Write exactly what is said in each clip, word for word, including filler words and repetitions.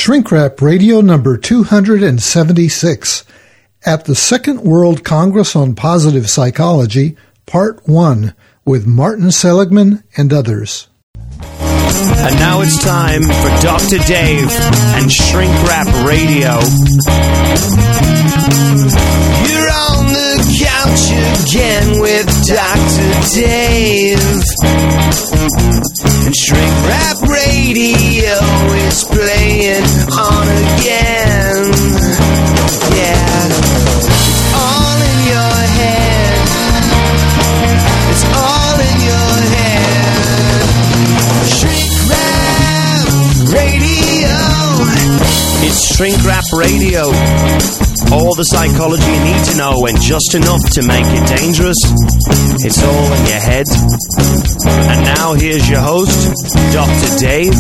Shrink Rap Radio number two hundred seventy-six at the Second World Congress on Positive Psychology, Part one, with Martin Seligman and others. And now it's time for Doctor Dave and Shrink Rap Radio. You're on the couch again with Doctor Dave. And Shrink Rap Radio is playing on again. Yeah. It's all in your head. It's all in your head. Shrink Rap Radio. It's Shrink Rap Radio. All the psychology you need to know and just enough to make it dangerous. It's all in your head. And now here's your host, Doctor Dave.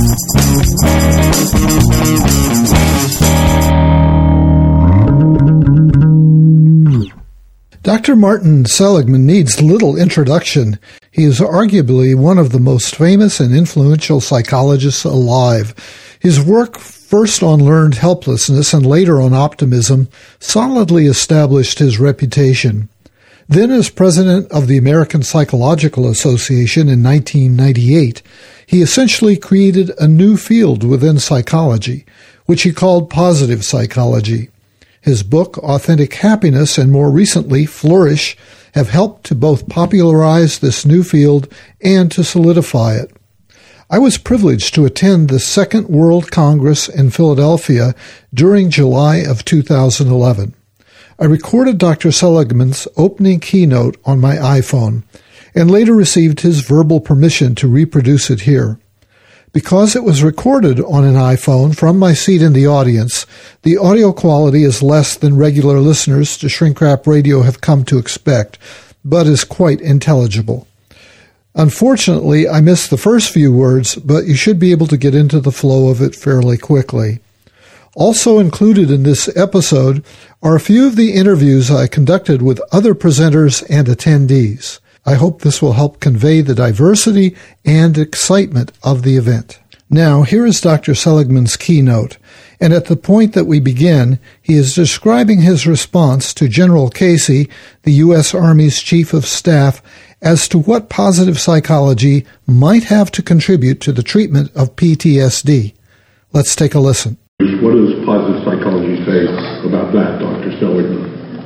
Doctor Martin Seligman needs little introduction. He is arguably one of the most famous and influential psychologists alive. His work, first on learned helplessness and later on optimism, solidly established his reputation. Then as president of the American Psychological Association in nineteen ninety-eight, he essentially created a new field within psychology, which he called positive psychology. His book, Authentic Happiness, and more recently, Flourish, have helped to both popularize this new field and to solidify it. I was privileged to attend the Second World Congress in Philadelphia during July of two thousand eleven. I recorded Doctor Seligman's opening keynote on my iPhone and later received his verbal permission to reproduce it here. Because it was recorded on an iPhone from my seat in the audience, the audio quality is less than regular listeners to Shrink Rap Radio have come to expect, but is quite intelligible. Unfortunately, I missed the first few words, but you should be able to get into the flow of it fairly quickly. Also included in this episode are a few of the interviews I conducted with other presenters and attendees. I hope this will help convey the diversity and excitement of the event. Now, here is Doctor Seligman's keynote, and at the point that we begin, he is describing his response to General Casey, the U S Army's Chief of Staff, as to what positive psychology might have to contribute to the treatment of P T S D. Let's take a listen. What does positive psychology say about that, Doctor Seligman?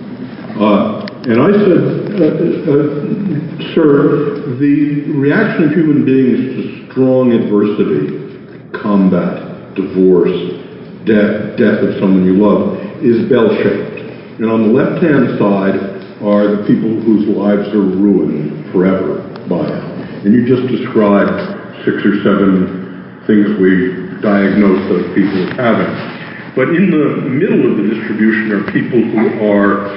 Uh, and I said, uh, uh, sir, the reaction of human beings to strong adversity, combat, divorce, death, death of someone you love, is bell-shaped. And on the left-hand side are the people whose lives are ruined forever by it. And you just described six or seven things we diagnose those people as having. But in the middle of the distribution are people who are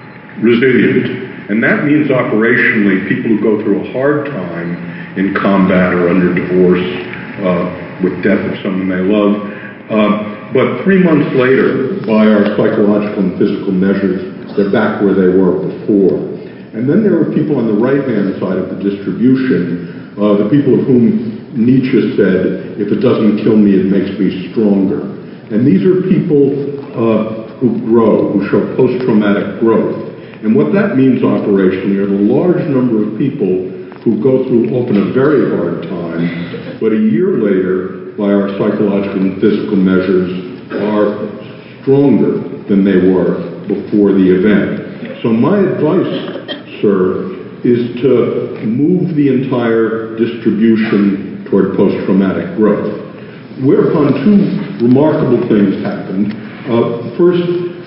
resilient. And that means operationally people who go through a hard time in combat or under divorce uh, with death of someone they love. Uh, but three months later, by our psychological and physical measures, they're back where they were before. And then there are people on the right-hand side of the distribution, uh, the people of whom Nietzsche said, if it doesn't kill me, it makes me stronger. And these are people uh, who grow, who show post-traumatic growth. And what that means operationally are the large number of people who go through often a very hard time, but a year later, by our psychological and physical measures, are stronger than they were before the event. So my advice, sir, is to move the entire distribution toward post-traumatic growth. Whereupon two remarkable things happened. Uh, first,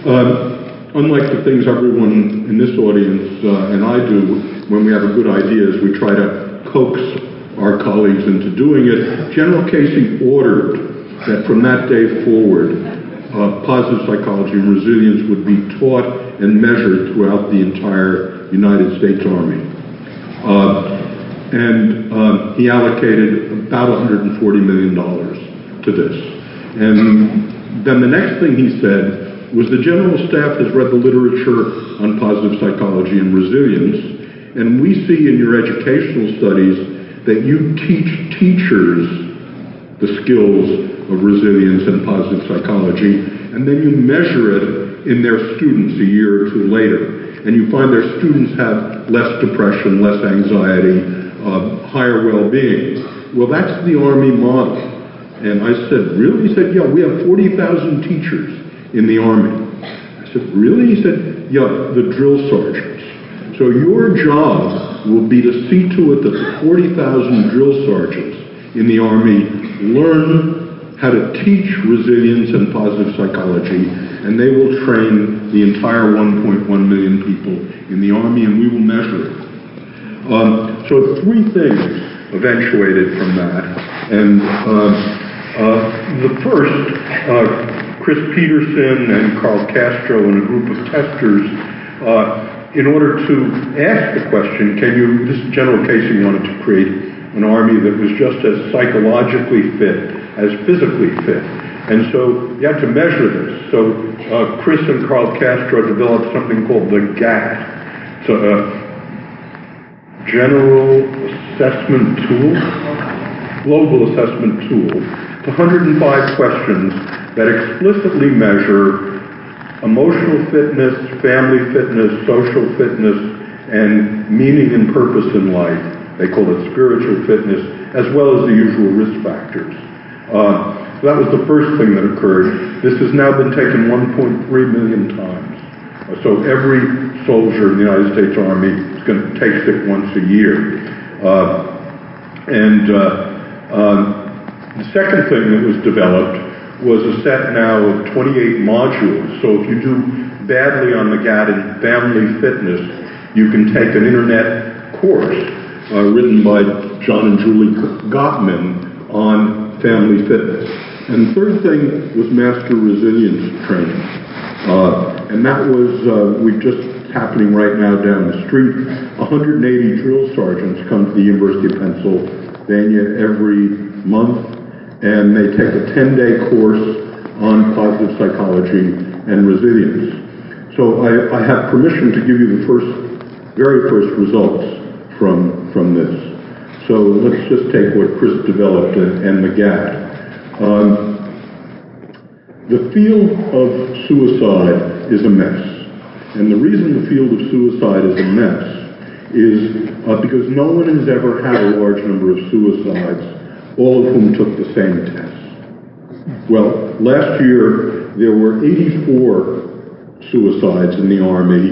uh, unlike the things everyone in this audience uh, and I do when we have a good idea, is we try to coax our colleagues into doing it. General Casey ordered that from that day forward, uh, positive psychology and resilience would be taught and measured throughout the entire United States Army. Uh, And uh, he allocated about one hundred forty million dollars to this. And then the next thing he said was the general staff has read the literature on positive psychology and resilience, and we see in your educational studies that you teach teachers the skills of resilience and positive psychology, and then you measure it in their students a year or two later, and you find their students have less depression, less anxiety, uh, higher well-being. Well, that's the Army model. And I said, really? He said, yeah, we have forty thousand teachers in the Army. I said, really? He said, yeah, the drill sergeants. So your job will be to see to it that the forty thousand drill sergeants in the Army learn how to teach resilience and positive psychology, and they will train the entire one point one million people in the Army, and we will measure it. Um, so three things eventuated from that. And uh, uh, the first, uh, Chris Peterson and Carl Castro and a group of testers, uh, in order to ask the question, can you, this General Casey wanted to create an Army that was just as psychologically fit as physically fit. And so you had to measure this. So uh, Chris and Carl Castro developed something called the GATT. It's a General Assessment Tool, Global Assessment Tool. It's one hundred five questions that explicitly measure emotional fitness, family fitness, social fitness, and meaning and purpose in life. They call it spiritual fitness, as well as the usual risk factors. Uh, so that was the first thing that occurred. This has now been taken one point three million times. Uh, so every soldier in the United States Army is going to take it once a year. Uh, and uh, uh, the second thing that was developed was a set now of twenty-eight modules. So if you do badly on the GATT in family fitness, you can take an internet course uh, written by John and Julie Gottman on family fitness. And the third thing was master resilience training. Uh, and that was, uh, we've just happening right now down the street. one hundred eighty drill sergeants come to the University of Pennsylvania every month, and they take a ten-day course on positive psychology and resilience. So I, I have permission to give you the first, very first results from, from this. So let's just take what Chris developed and, and the GATT. Um, the field of suicide is a mess. And the reason the field of suicide is a mess is uh, because no one has ever had a large number of suicides, all of whom took the same test. Well, last year there were eighty-four suicides in the Army,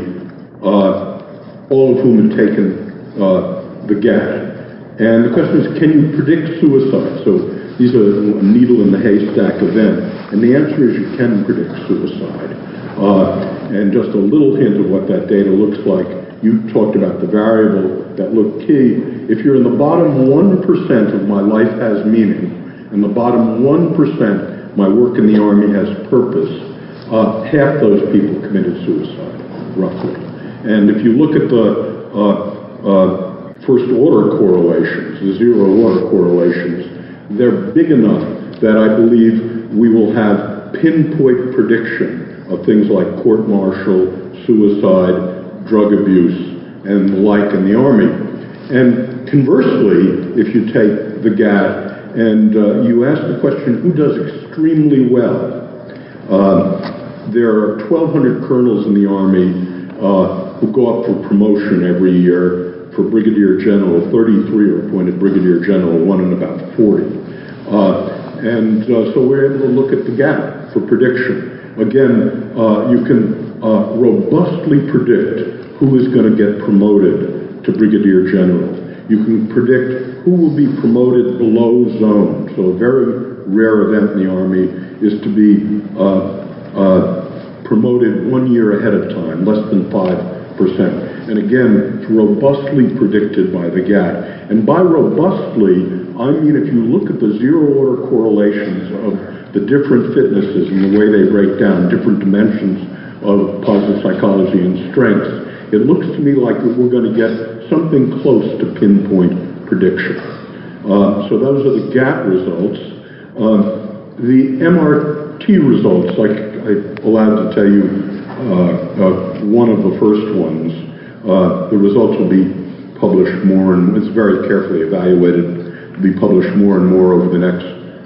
uh, all of whom had taken uh, the GATT. And the question is, can you predict suicide? So these are a needle in the haystack event. And the answer is you can predict suicide. Uh, and just a little hint of what that data looks like. You talked about the variable that looked key. If you're in the bottom one percent of my life has meaning, and the bottom one percent my work in the Army has purpose, uh, half those people committed suicide, roughly. And if you look at the uh, uh, first order correlations, the zero order correlations, they're big enough that I believe we will have pinpoint prediction of things like court-martial, suicide, drug abuse, and the like in the Army. And conversely, if you take the GATT and uh, you ask the question, who does extremely well? Uh, there are twelve hundred colonels in the Army uh, who go up for promotion every year. For brigadier general, thirty-three are appointed brigadier general, one in about forty. Uh, and uh, so we're able to look at the GATT for prediction. Again, uh, you can uh, robustly predict who is going to get promoted to brigadier general. You can predict who will be promoted below zone. So a very rare event in the Army is to be uh, uh, promoted one year ahead of time, less than five percent. And again, it's robustly predicted by the GATT. And by robustly, I mean if you look at the zero-order correlations of the different fitnesses and the way they break down different dimensions of positive psychology and strengths, it looks to me like we're going to get something close to pinpoint prediction. Uh, so those are the GATT results. Uh, the M R T results, like I'm allowed to tell you uh, uh, one of the first ones, uh, the results will be published more, and it's very carefully evaluated to be published more and more over the next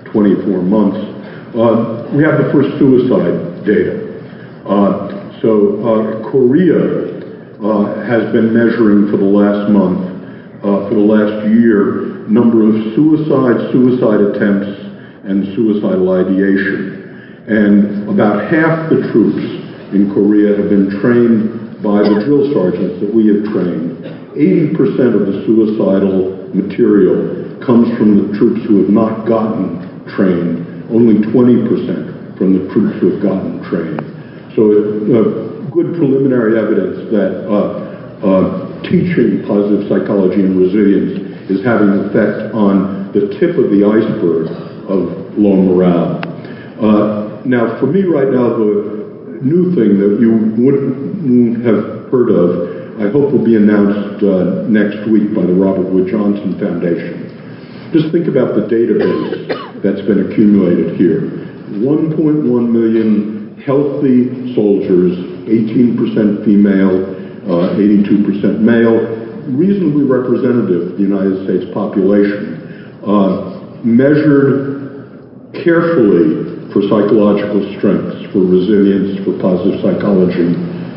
twenty-four months. Uh, we have the first suicide data. Uh, so uh, Korea uh, has been measuring for the last month, uh, for the last year, number of suicide, suicide attempts, and suicidal ideation. And about half the troops in Korea have been trained by the drill sergeants that we have trained. eighty percent of the suicidal material comes from the troops who have not gotten trained, only twenty percent from the troops who have gotten trained. So uh, good preliminary evidence that uh, uh, teaching positive psychology and resilience is having an effect on the tip of the iceberg of low morale. Uh, now, for me right now, the new thing that you wouldn't have heard of, I hope will be announced uh, next week by the Robert Wood Johnson Foundation. Just think about the database that's been accumulated here. one point one million healthy soldiers, eighteen percent female, uh, eighty-two percent male, reasonably representative of the United States population, uh, measured carefully for psychological strengths, for resilience, for positive psychology.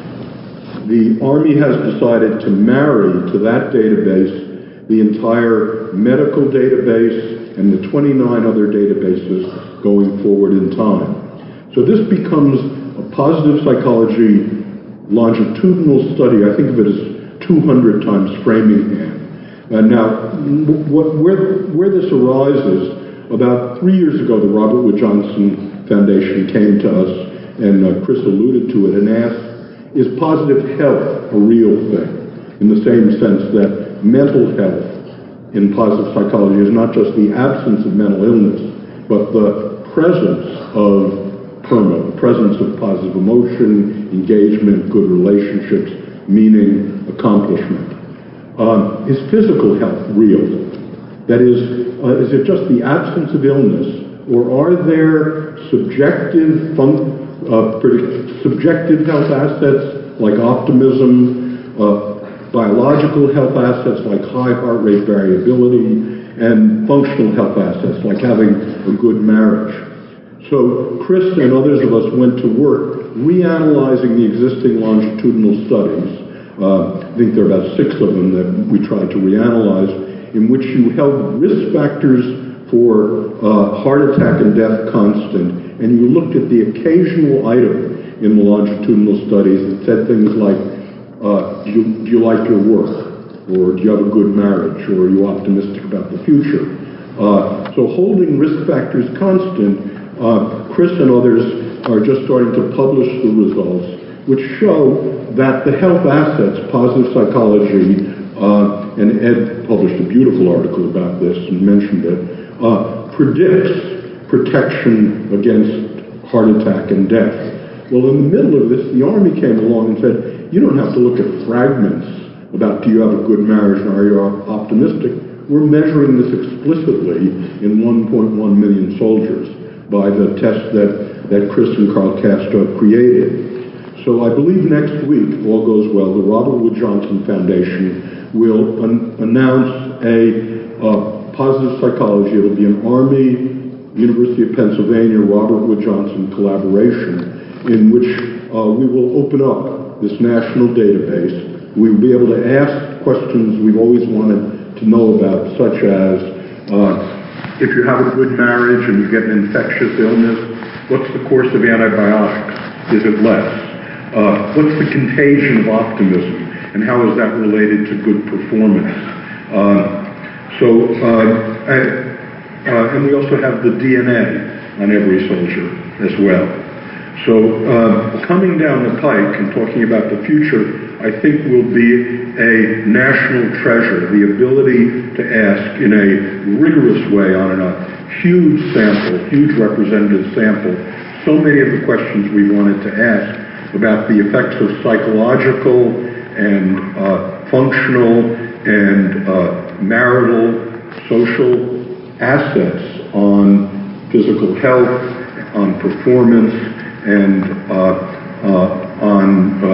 The Army has decided to marry to that database the entire medical database and the twenty-nine other databases going forward in time. So this becomes a positive psychology longitudinal study. I think of it as two hundred times Framingham. Uh, now, what, where, where this arises, about three years ago, the Robert Wood Johnson Foundation came to us, and uh, Chris alluded to it, and asked, is positive health a real thing? In the same sense that mental health in positive psychology is not just the absence of mental illness, but the presence of PERMA, the presence of positive emotion, engagement, good relationships, meaning, accomplishment. Um, is physical health real? That is, uh, is it just the absence of illness, or are there subjective, fun- uh, subjective health assets like optimism, uh, biological health assets like high heart rate variability, and functional health assets like having a good marriage? So Chris and others of us went to work reanalyzing the existing longitudinal studies. Uh, I think there are about six of them that we tried to reanalyze, in which you held risk factors for uh, heart attack and death constant, and you looked at the occasional item in the longitudinal studies that said things like, uh, do, you, do you like your work? Or do you have a good marriage? Or are you optimistic about the future? Uh, so holding risk factors constant, uh, Chris and others are just starting to publish the results, which show that the health assets, positive psychology, uh, and Ed published a beautiful article about this and mentioned it, uh, predicts protection against heart attack and death. Well, in the middle of this, the Army came along and said, you don't have to look at fragments about do you have a good marriage and are you optimistic. We're measuring this explicitly in one point one million soldiers by the test that, that Chris and Carl Castro created. So I believe next week, if all goes well, the Robert Wood Johnson Foundation will an- announce a uh, positive psychology. It'll be an Army, University of Pennsylvania, Robert Wood Johnson collaboration, in which uh, we will open up this national database. We will be able to ask questions we've always wanted to know about, such as uh, if you have a good marriage and you get an infectious illness, what's the course of antibiotics? Is it less? Uh, what's the contagion of optimism? And how is that related to good performance? Uh, so, uh, I, uh, and we also have the D N A on every soldier as well. So, uh, coming down the pike and talking about the future, I think will be a national treasure, the ability to ask in a rigorous way on a huge sample, huge representative sample, so many of the questions we wanted to ask about the effects of psychological and uh, functional and uh, marital, social assets on physical health, on performance, and uh, uh, on uh,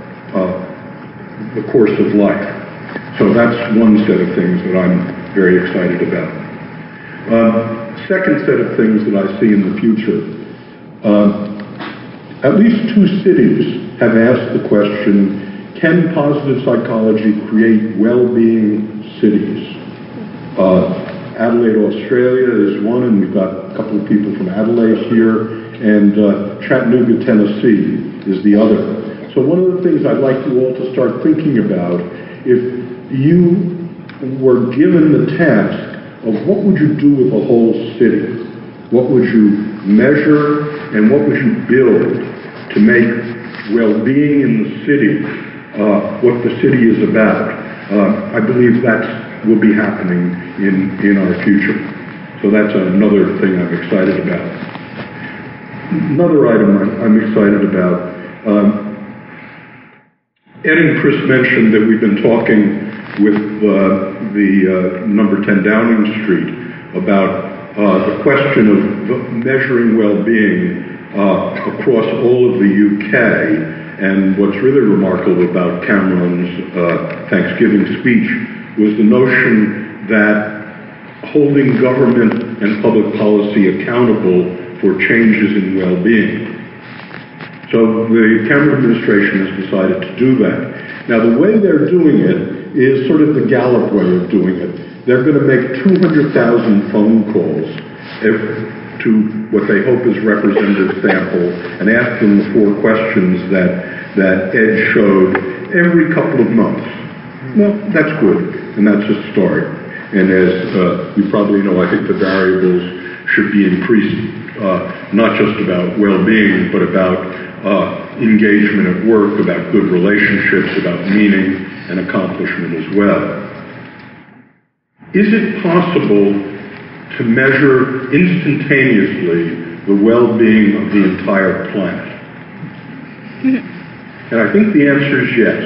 uh, the course of life. So that's one set of things that I'm very excited about. Uh, second set of things that I see in the future. Um, at least two cities have asked the question, can positive psychology create well-being cities? Uh, Adelaide, Australia is one, and we've got a couple of people from Adelaide here, and uh, Chattanooga, Tennessee is the other. So one of the things I'd like you all to start thinking about, if you were given the task of what would you do with a whole city, what would you measure, and what would you build to make well-being in the city uh, what the city is about, uh, I believe that will be happening in, in our future. So that's another thing I'm excited about. Another item I'm, I'm excited about, um, Ed and Chris mentioned that we've been talking with uh, the uh, number ten Downing Street about uh, the question of measuring well-being uh, across all of the U K. And what's really remarkable about Cameron's uh, Thanksgiving speech was the notion that holding government and public policy accountable for changes in well-being. So the Cameron administration has decided to do that. Now the way they're doing it is sort of the Gallup way of doing it. They're going to make two hundred thousand phone calls if, to what they hope is representative sample and ask them the four questions that, that Ed showed every couple of months. Well, that's good, and that's a start. And as uh, you probably know, I think the variables should be increased, uh, not just about well-being, but about uh, engagement at work, about good relationships, about meaning and accomplishment as well. Is it possible to measure instantaneously the well-being of the entire planet? And I think the answer is yes.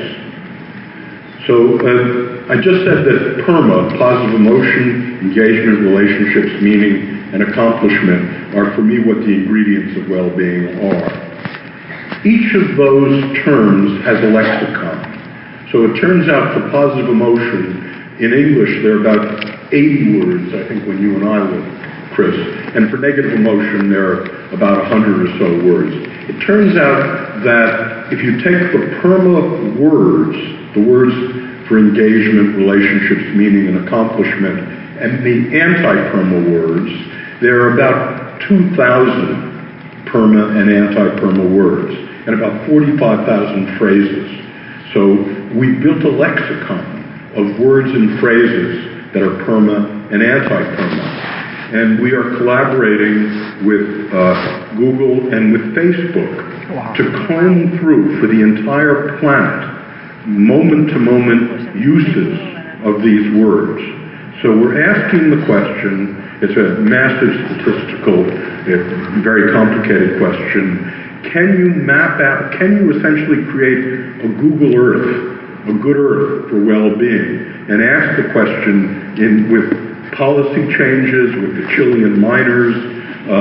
So uh, I just said that PERMA, positive emotion, engagement, relationships, meaning, and accomplishment, are for me what the ingredients of well-being are. Each of those terms has a lexicon. So it turns out for positive emotion, in English there are about eighty words, I think, when you and I lived, Chris. And for negative emotion, there are about one hundred or so words. It turns out that if you take the PERMA words, the words for engagement, relationships, meaning, and accomplishment, and the anti-PERMA words, there are about two thousand PERMA and anti-PERMA words, and about forty-five thousand phrases. So we built a lexicon of words and phrases that are PERMA and anti-PERMA. And we are collaborating with uh, Google and with Facebook wow. to comb through for the entire planet moment-to-moment uses of these words. So we're asking the question, it's a massive statistical, very complicated question, can you map out, can you essentially create a Google Earth, a good Earth for well-being, and ask the question in with policy changes, with the Chilean miners, uh,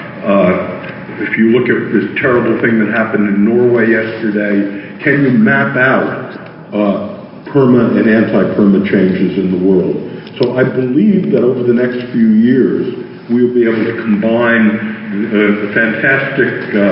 uh, if you look at this terrible thing that happened in Norway yesterday, can you map out uh, PERMA and anti-PERMA changes in the world? So I believe that over the next few years, we'll be able to combine uh, the fantastic uh,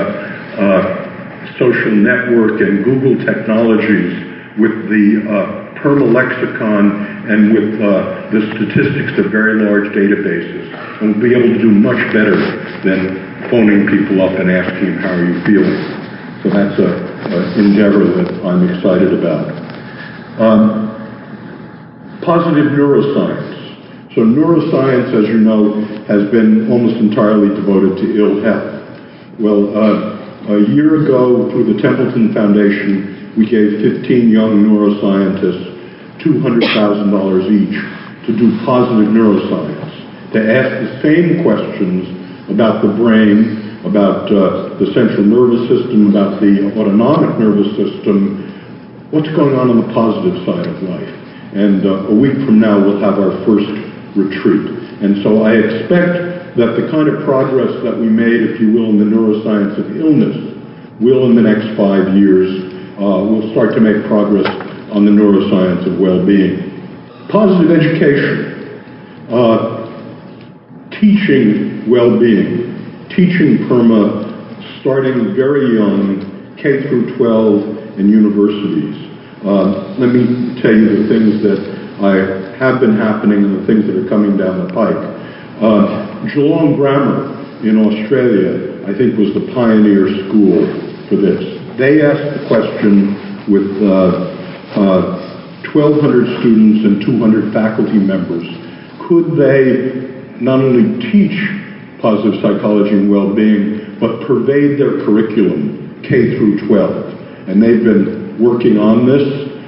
uh, social network and Google technologies with the uh, PERMA lexicon and with uh, the statistics of very large databases. And we'll be able to do much better than phoning people up and asking them, how are you feeling? So that's an endeavor that I'm excited about. Um, positive neuroscience. So neuroscience, as you know, has been almost entirely devoted to ill health. Well, uh, a year ago, through the Templeton Foundation, we gave fifteen young neuroscientists two hundred thousand dollars each to do positive neuroscience, to ask the same questions about the brain, about uh, the central nervous system, about the autonomic nervous system, what's going on on the positive side of life. And uh, a week from now, we'll have our first retreat. And so I expect that the kind of progress that we made, if you will, in the neuroscience of illness will, in the next five years, Uh, we'll start to make progress on the neuroscience of well-being. Positive education. Uh, teaching well-being, teaching PERMA starting very young, K through twelve, and universities. Uh, let me tell you the things that I have been happening and the things that are coming down the pike. Uh, Geelong Grammar in Australia, I think, was the pioneer school for this. They asked the question with uh, uh, twelve hundred students and two hundred faculty members, could they not only teach positive psychology and well-being, but pervade their curriculum, K through twelve. And they've been working on this.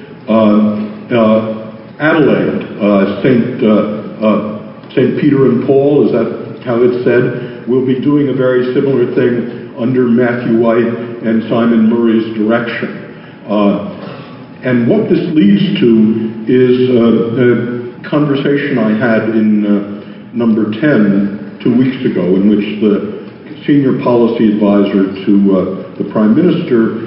Uh, uh, Adelaide, uh, Saint uh, uh, Saint Peter and Paul, is that how it's said, will be doing a very similar thing under Matthew White and Simon Murray's direction. Uh, and what this leads to is uh, a conversation I had in uh, number ten two weeks ago, in which the senior policy advisor to uh, the Prime Minister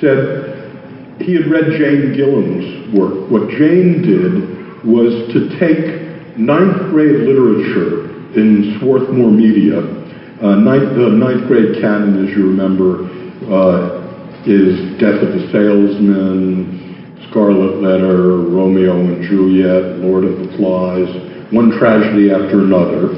said he had read Jane Gillen's work. What Jane did was to take ninth grade literature in Swarthmore Media. Uh, ninth, the ninth grade canon, as you remember, uh, is Death of a Salesman, Scarlet Letter, Romeo and Juliet, Lord of the Flies, one tragedy after another.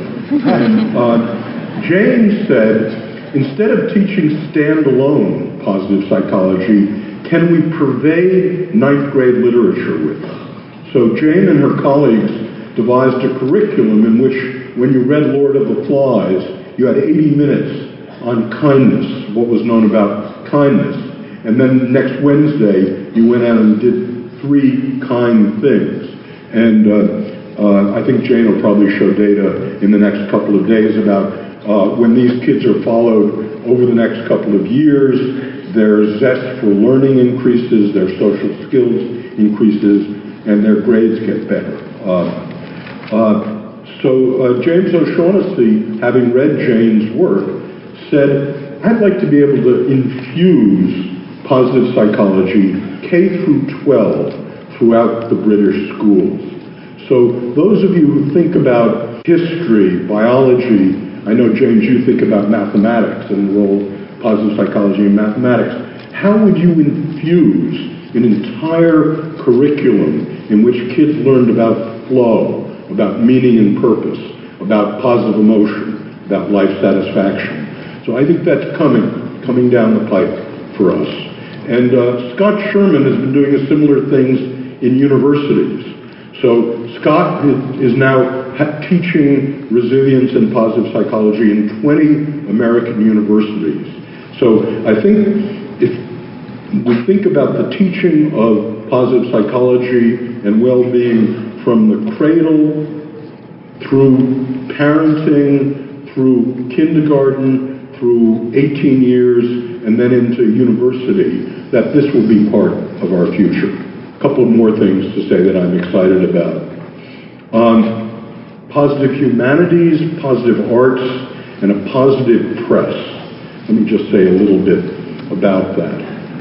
uh, Jane said, instead of teaching standalone positive psychology, can we pervade ninth grade literature with it? So Jane and her colleagues devised a curriculum in which, when you read Lord of the Flies, you had eighty minutes on kindness, what was known about kindness. And then next Wednesday, you went out and did three kind things. And uh, uh, I think Jane will probably show data in the next couple of days about uh, when these kids are followed over the next couple of years, their zest for learning increases, their social skills increases, and their grades get better. Uh, uh, so uh, James O'Shaughnessy, having read Jane's work, said, I'd like to be able to infuse positive psychology K through twelve throughout the British schools. So those of you who think about history, biology, I know, James, you think about mathematics and the role of positive psychology in mathematics. How would you infuse an entire curriculum in which kids learned about flow, about meaning and purpose, about positive emotion, about life satisfaction? So I think that's coming, coming down the pipe for us. And uh, Scott Sherman has been doing similar things in universities. So Scott is now teaching resilience and positive psychology in twenty American universities. So I think if we think about the teaching of positive psychology and well-being from the cradle through parenting, through kindergarten, through eighteen years, and then into university, that this will be part of our future. A couple of more things to say that I'm excited about. Um, positive humanities, positive arts, and a positive press. Let me just say a little bit about that.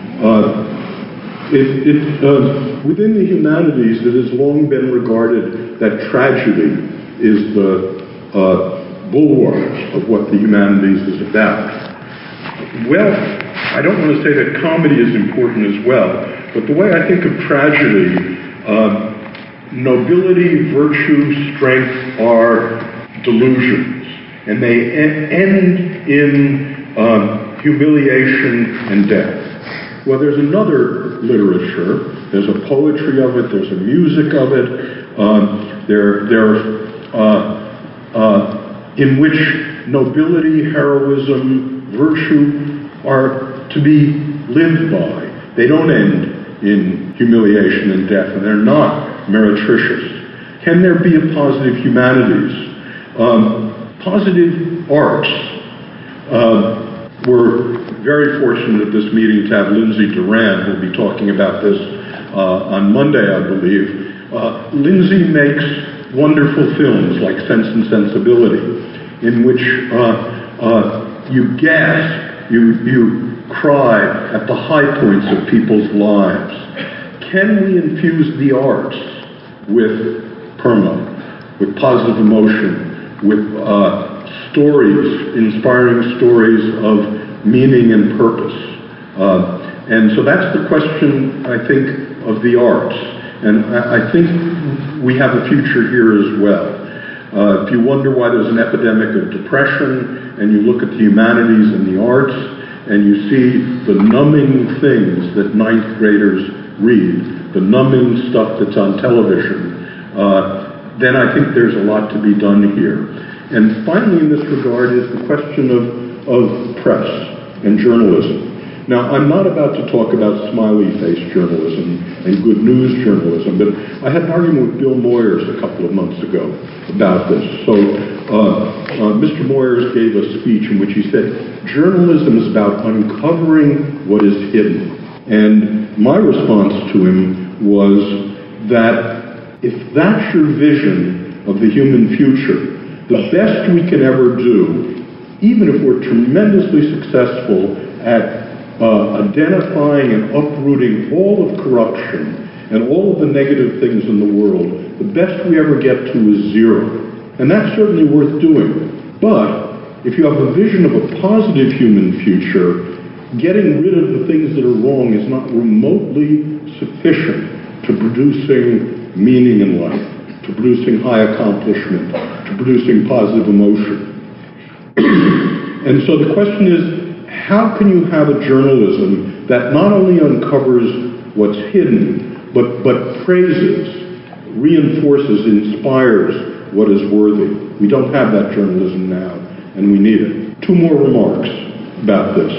Uh, it, it, uh, within the humanities, it has long been regarded that tragedy is the uh, bulwark of what the humanities is about. Well, I don't want to say that comedy is important as well, but the way I think of tragedy, uh, nobility, virtue, strength are delusions, and they end in um, humiliation and death. Well, there's another literature. There's a poetry of it. There's a music of it. Um, there, there, uh, uh, in which nobility, heroism, virtue are to be lived by. They don't end in humiliation and death, and they're not meretricious. Can there be a positive humanities? Um, positive arts. Uh, we're very fortunate at this meeting to have Lindsay Duran, who'll be talking about this uh, on Monday, I believe. Uh, Lindsay makes wonderful films like Sense and Sensibility, in which uh, uh, you gasp, you, you cry at the high points of people's lives. Can we infuse the arts with PERMA, with positive emotion, with uh, stories, inspiring stories of meaning and purpose. Uh, and so that's the question, I think, of the arts. And I, I think we have a future here as well. Uh, if you wonder why there's an epidemic of depression, and you look at the humanities and the arts, and you see the numbing things that ninth graders read, the numbing stuff that's on television, uh, then I think there's a lot to be done here. And finally in this regard is the question of, of press and journalism. Now, I'm not about to talk about smiley-face journalism and good news journalism, but I had an argument with Bill Moyers a couple of months ago about this. So uh, uh, Mister Moyers gave a speech in which he said, journalism is about uncovering what is hidden. And my response to him was that if that's your vision of the human future, the best we can ever do, even if we're tremendously successful at uh, identifying and uprooting all of corruption and all of the negative things in the world, the best we ever get to is zero. And that's certainly worth doing. But if you have a vision of a positive human future, getting rid of the things that are wrong is not remotely sufficient to producing meaning in life, to producing high accomplishment, to producing positive emotion. And so the question is, how can you have a journalism that not only uncovers what's hidden, but, but praises, reinforces, inspires what is worthy? We don't have that journalism now, and we need it. Two more remarks about this.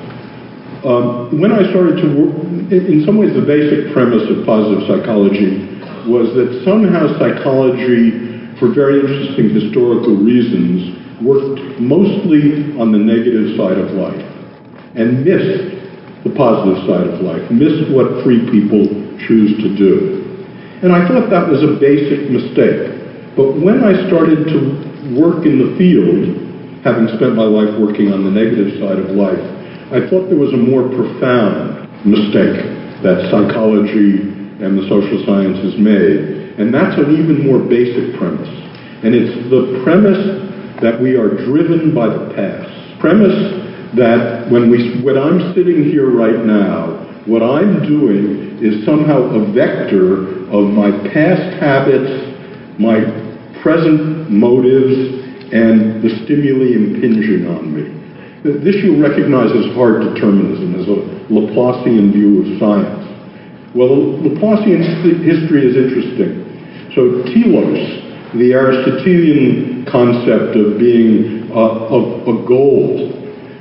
Um, when I started to work, in some ways the basic premise of positive psychology was that somehow psychology, for very interesting historical reasons, worked mostly on the negative side of life and missed the positive side of life, missed what free people choose to do. And I thought that was a basic mistake. But when I started to work in the field, having spent my life working on the negative side of life, I thought there was a more profound mistake that psychology and the social sciences made. And that's an even more basic premise. And it's the premise that we are driven by the past. Premise that when, we, when I'm sitting here right now, what I'm doing is somehow a vector of my past habits, my present motives, and the stimuli impinging on me. This you'll recognize as hard determinism, as a Laplacian view of science. Well, the Laplacian history is interesting. So telos, the Aristotelian concept of being uh, of a goal,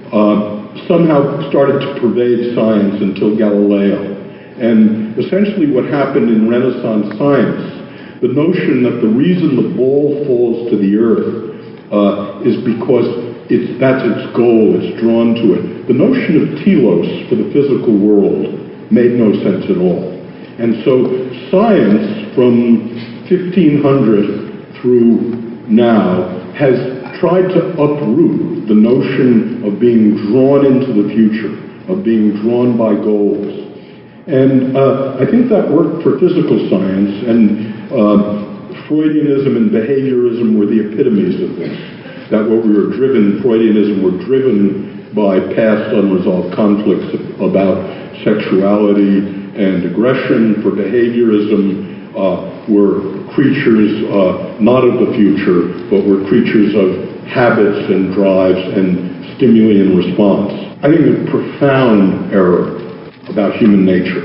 uh, somehow started to pervade science until Galileo. And essentially what happened in Renaissance science, the notion that the reason the ball falls to the earth uh, is because it's, that's its goal, it's drawn to it. The notion of telos for the physical world made no sense at all. And so science from fifteen hundred through now has tried to uproot the notion of being drawn into the future, of being drawn by goals. And uh, I think that worked for physical science, and uh, Freudianism and behaviorism were the epitomes of this. That what we were driven, Freudianism were driven by past unresolved conflicts about sexuality and aggression. For behaviorism, uh, were creatures uh, not of the future, but were creatures of habits and drives and stimuli and response. I think a profound error about human nature.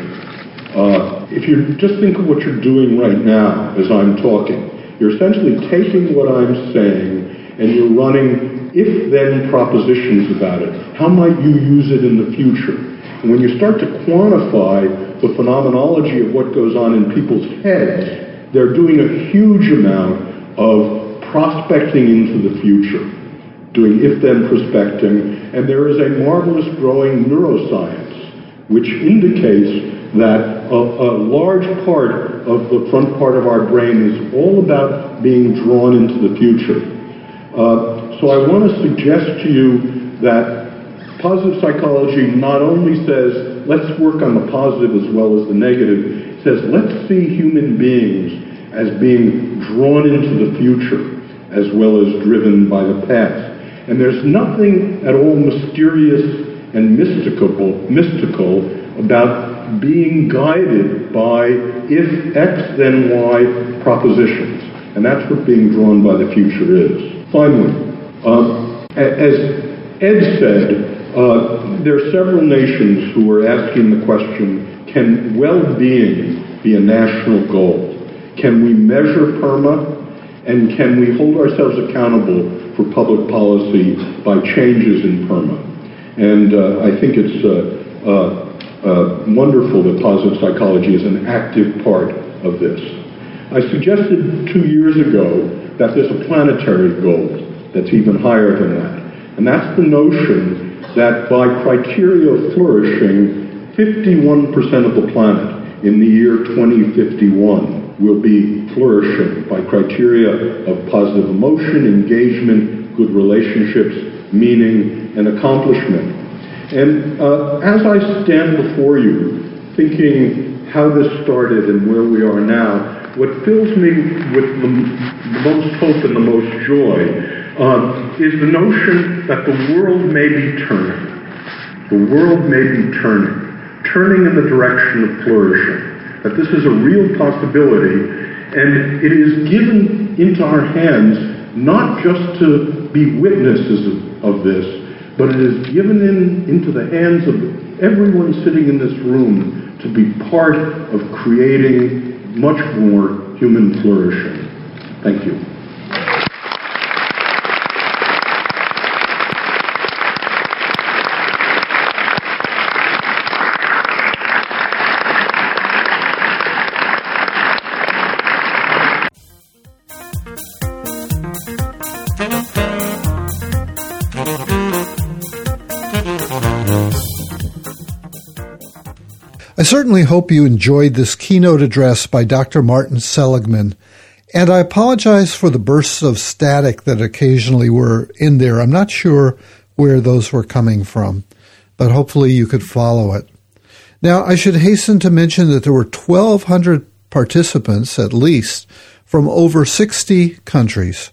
Uh, if you just think of what you're doing right now as I'm talking, you're essentially taking what I'm saying and you're running if-then propositions about it. How might you use it in the future? And when you start to quantify the phenomenology of what goes on in people's heads, they're doing a huge amount of prospecting into the future, doing if-then prospecting, and there is a marvelous growing neuroscience which indicates that a, a large part of the front part of our brain is all about being drawn into the future. Uh, so I want to suggest to you that positive psychology not only says, let's work on the positive as well as the negative, it says, let's see human beings as being drawn into the future, as well as driven by the past. And there's nothing at all mysterious and mystical, mystical about being guided by if X then Y propositions. And that's what being drawn by the future is. Finally, uh, as Ed said, uh, there are several nations who are asking the question, can well-being be a national goal? Can we measure PERMA? And can we hold ourselves accountable for public policy by changes in PERMA? And uh, I think it's uh, uh, uh, wonderful that positive psychology is an active part of this. I suggested two years ago that there's a planetary goal that's even higher than that. And that's the notion that by criteria of flourishing, fifty-one percent of the planet in the year twenty fifty-one will be flourishing by criteria of positive emotion, engagement, good relationships, meaning, and accomplishment. And uh, as I stand before you, thinking how this started and where we are now, what fills me with the most hope and the most joy uh, is the notion that the world may be turning. The world may be turning, turning in the direction of flourishing. That this is a real possibility, and it is given into our hands not just to be witnesses of, of this, but it is given in, into the hands of everyone sitting in this room to be part of creating much more human flourishing. Thank you. I certainly hope you enjoyed this keynote address by Doctor Martin Seligman, and I apologize for the bursts of static that occasionally were in there. I'm not sure where those were coming from, but hopefully you could follow it. Now, I should hasten to mention that there were twelve hundred participants, at least, from over sixty countries.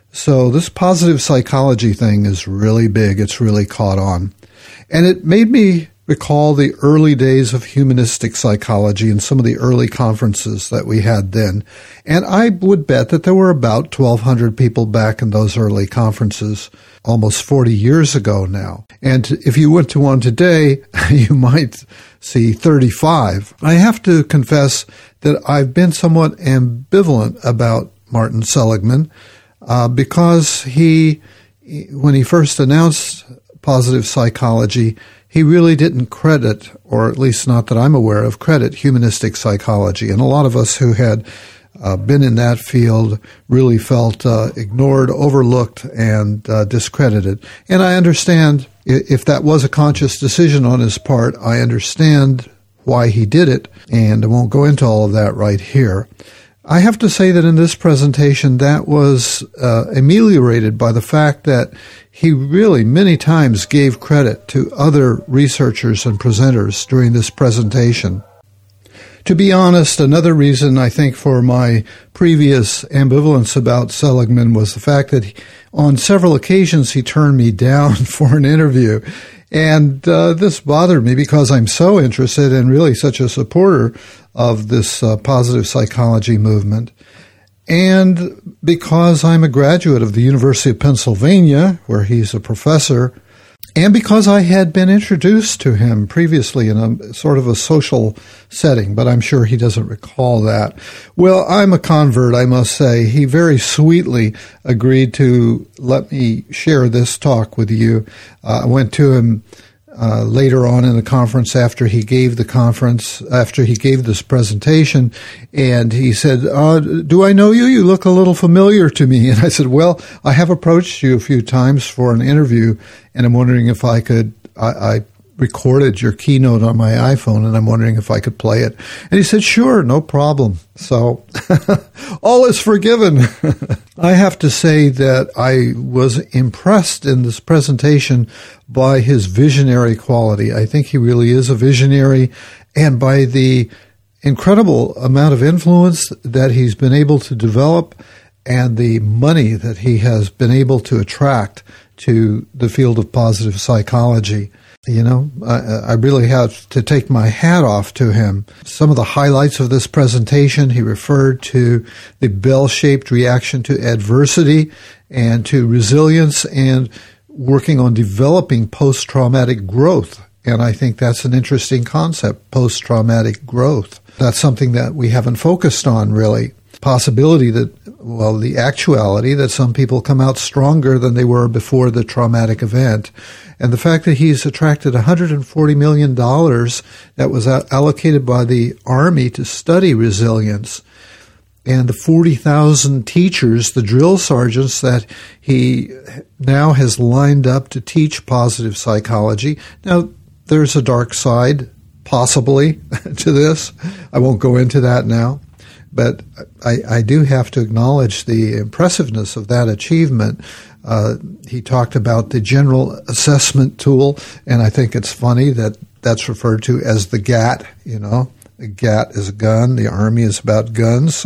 So this positive psychology thing is really big. It's really caught on. And it made me recall the early days of humanistic psychology and some of the early conferences that we had then. And I would bet that there were about twelve hundred people back in those early conferences almost forty years ago now. And if you went to one today, you might see thirty-five. I have to confess that I've been somewhat ambivalent about Martin Seligman uh, because he, when he first announced positive psychology, he really didn't credit, or at least not that I'm aware of, credit humanistic psychology. And a lot of us who had uh, been in that field really felt uh, ignored, overlooked, and uh, discredited. And I understand if that was a conscious decision on his part, I understand why he did it, and I won't go into all of that right here. I have to say that in this presentation, that was uh, ameliorated by the fact that he really many times gave credit to other researchers and presenters during this presentation. To be honest, another reason I think for my previous ambivalence about Seligman was the fact that he, on several occasions he turned me down for an interview. And uh, this bothered me because I'm so interested and really such a supporter of this uh, positive psychology movement. And because I'm a graduate of the University of Pennsylvania, where he's a professor, and because I had been introduced to him previously in a sort of a social setting, but I'm sure he doesn't recall that. Well, I'm a convert, I must say. He very sweetly agreed to let me share this talk with you. Uh, I went to him uh, later on in the conference after he gave the conference, after he gave this presentation, and he said, uh, do I know you? You look a little familiar to me. And I said, well, I have approached you a few times for an interview, and I'm wondering if I could, I, I recorded your keynote on my iPhone, and I'm wondering if I could play it. And he said, sure, no problem. So all is forgiven. I have to say that I was impressed in this presentation by his visionary quality. I think he really is a visionary, and by the incredible amount of influence that he's been able to develop and the money that he has been able to attract to the field of positive psychology. You know, I, I really have to take my hat off to him. Some of the highlights of this presentation, he referred to the bell-shaped reaction to adversity and to resilience and working on developing post-traumatic growth. And I think that's an interesting concept, post-traumatic growth. That's something that we haven't focused on, really. Possibility that, well, the actuality that some people come out stronger than they were before the traumatic event. And the fact that he's attracted one hundred forty million dollars that was allocated by the Army to study resilience, and the forty thousand teachers, the drill sergeants that he now has lined up to teach positive psychology. Now, there's a dark side, possibly, to this. I won't go into that now. But I, I do have to acknowledge the impressiveness of that achievement. Uh, he talked about the general assessment tool, and I think it's funny that that's referred to as the G A T, you know. The G A T is a gun. The Army is about guns.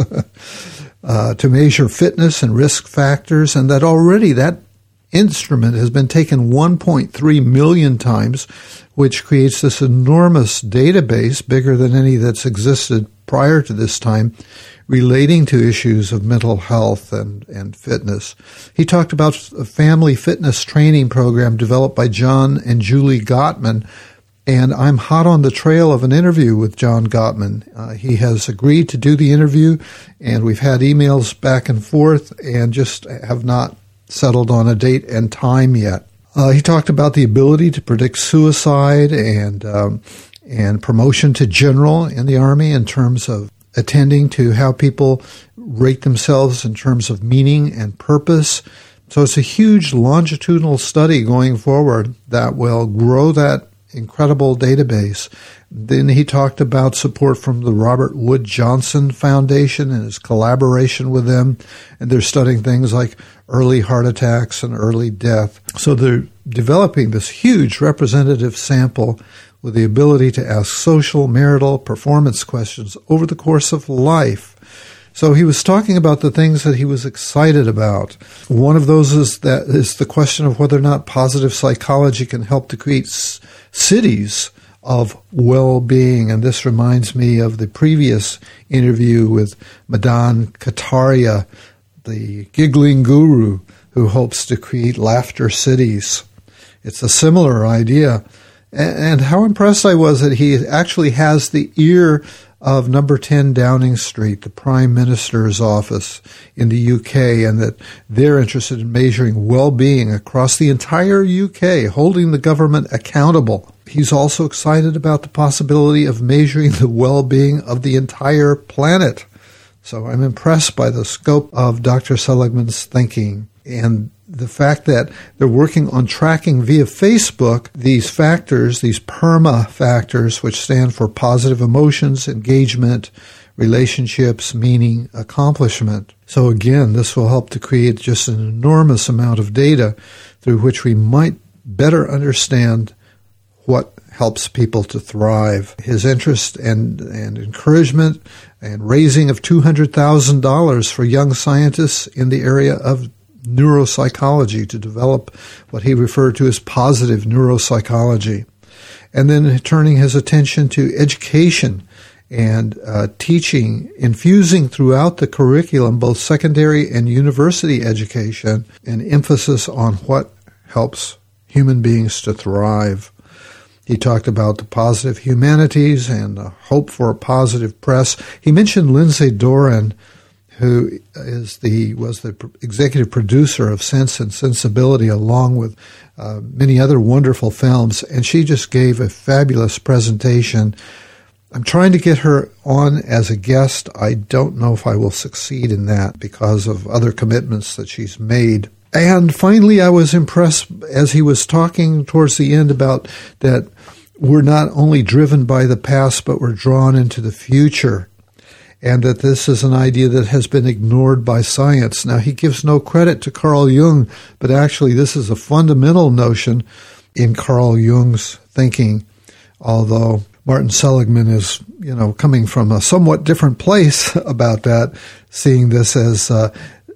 uh, to measure fitness and risk factors, and that already that instrument has been taken one point three million times, which creates this enormous database, bigger than any that's existed prior to this time, relating to issues of mental health and, and fitness. He talked about a family fitness training program developed by John and Julie Gottman, and I'm hot on the trail of an interview with John Gottman. Uh, he has agreed to do the interview, and we've had emails back and forth and just have not settled on a date and time yet. Uh, he talked about the ability to predict suicide and um, and promotion to general in the Army in terms of attending to how people rate themselves in terms of meaning and purpose. So it's a huge longitudinal study going forward that will grow that incredible database. Then he talked about support from the Robert Wood Johnson Foundation and his collaboration with them, and they're studying things like early heart attacks and early death. So they're developing this huge representative sample with the ability to ask social, marital, performance questions over the course of life. So he was talking about the things that he was excited about. One of those is that is the question of whether or not positive psychology can help to create s- cities of well-being. And this reminds me of the previous interview with Madan Kataria, the giggling guru who hopes to create laughter cities. It's a similar idea. And how impressed I was that he actually has the ear of number ten Downing Street, the Prime Minister's office in the U K, and that they're interested in measuring well-being across the entire U K, holding the government accountable. He's also excited about the possibility of measuring the well-being of the entire planet. So I'm impressed by the scope of Doctor Seligman's thinking and the fact that they're working on tracking via Facebook these factors, these PERMA factors, which stand for positive emotions, engagement, relationships, meaning, accomplishment. So again, this will help to create just an enormous amount of data through which we might better understand what helps people to thrive. His interest and, and encouragement and raising of two hundred thousand dollars for young scientists in the area of neuropsychology to develop what he referred to as positive neuropsychology. And then turning his attention to education and uh, teaching, infusing throughout the curriculum both secondary and university education, an emphasis on what helps human beings to thrive. He talked about the positive humanities and the hope for a positive press. He mentioned Lindsay Doran, who is the was the executive producer of Sense and Sensibility, along with uh, many other wonderful films, and she just gave a fabulous presentation. I'm trying to get her on as a guest. I don't know if I will succeed in that because of other commitments that she's made. And finally, I was impressed as he was talking towards the end about that we're not only driven by the past, but we're drawn into the future, and that this is an idea that has been ignored by science. Now, he gives no credit to Carl Jung, but actually this is a fundamental notion in Carl Jung's thinking, although Martin Seligman is, you know, coming from a somewhat different place about that, seeing this as uh,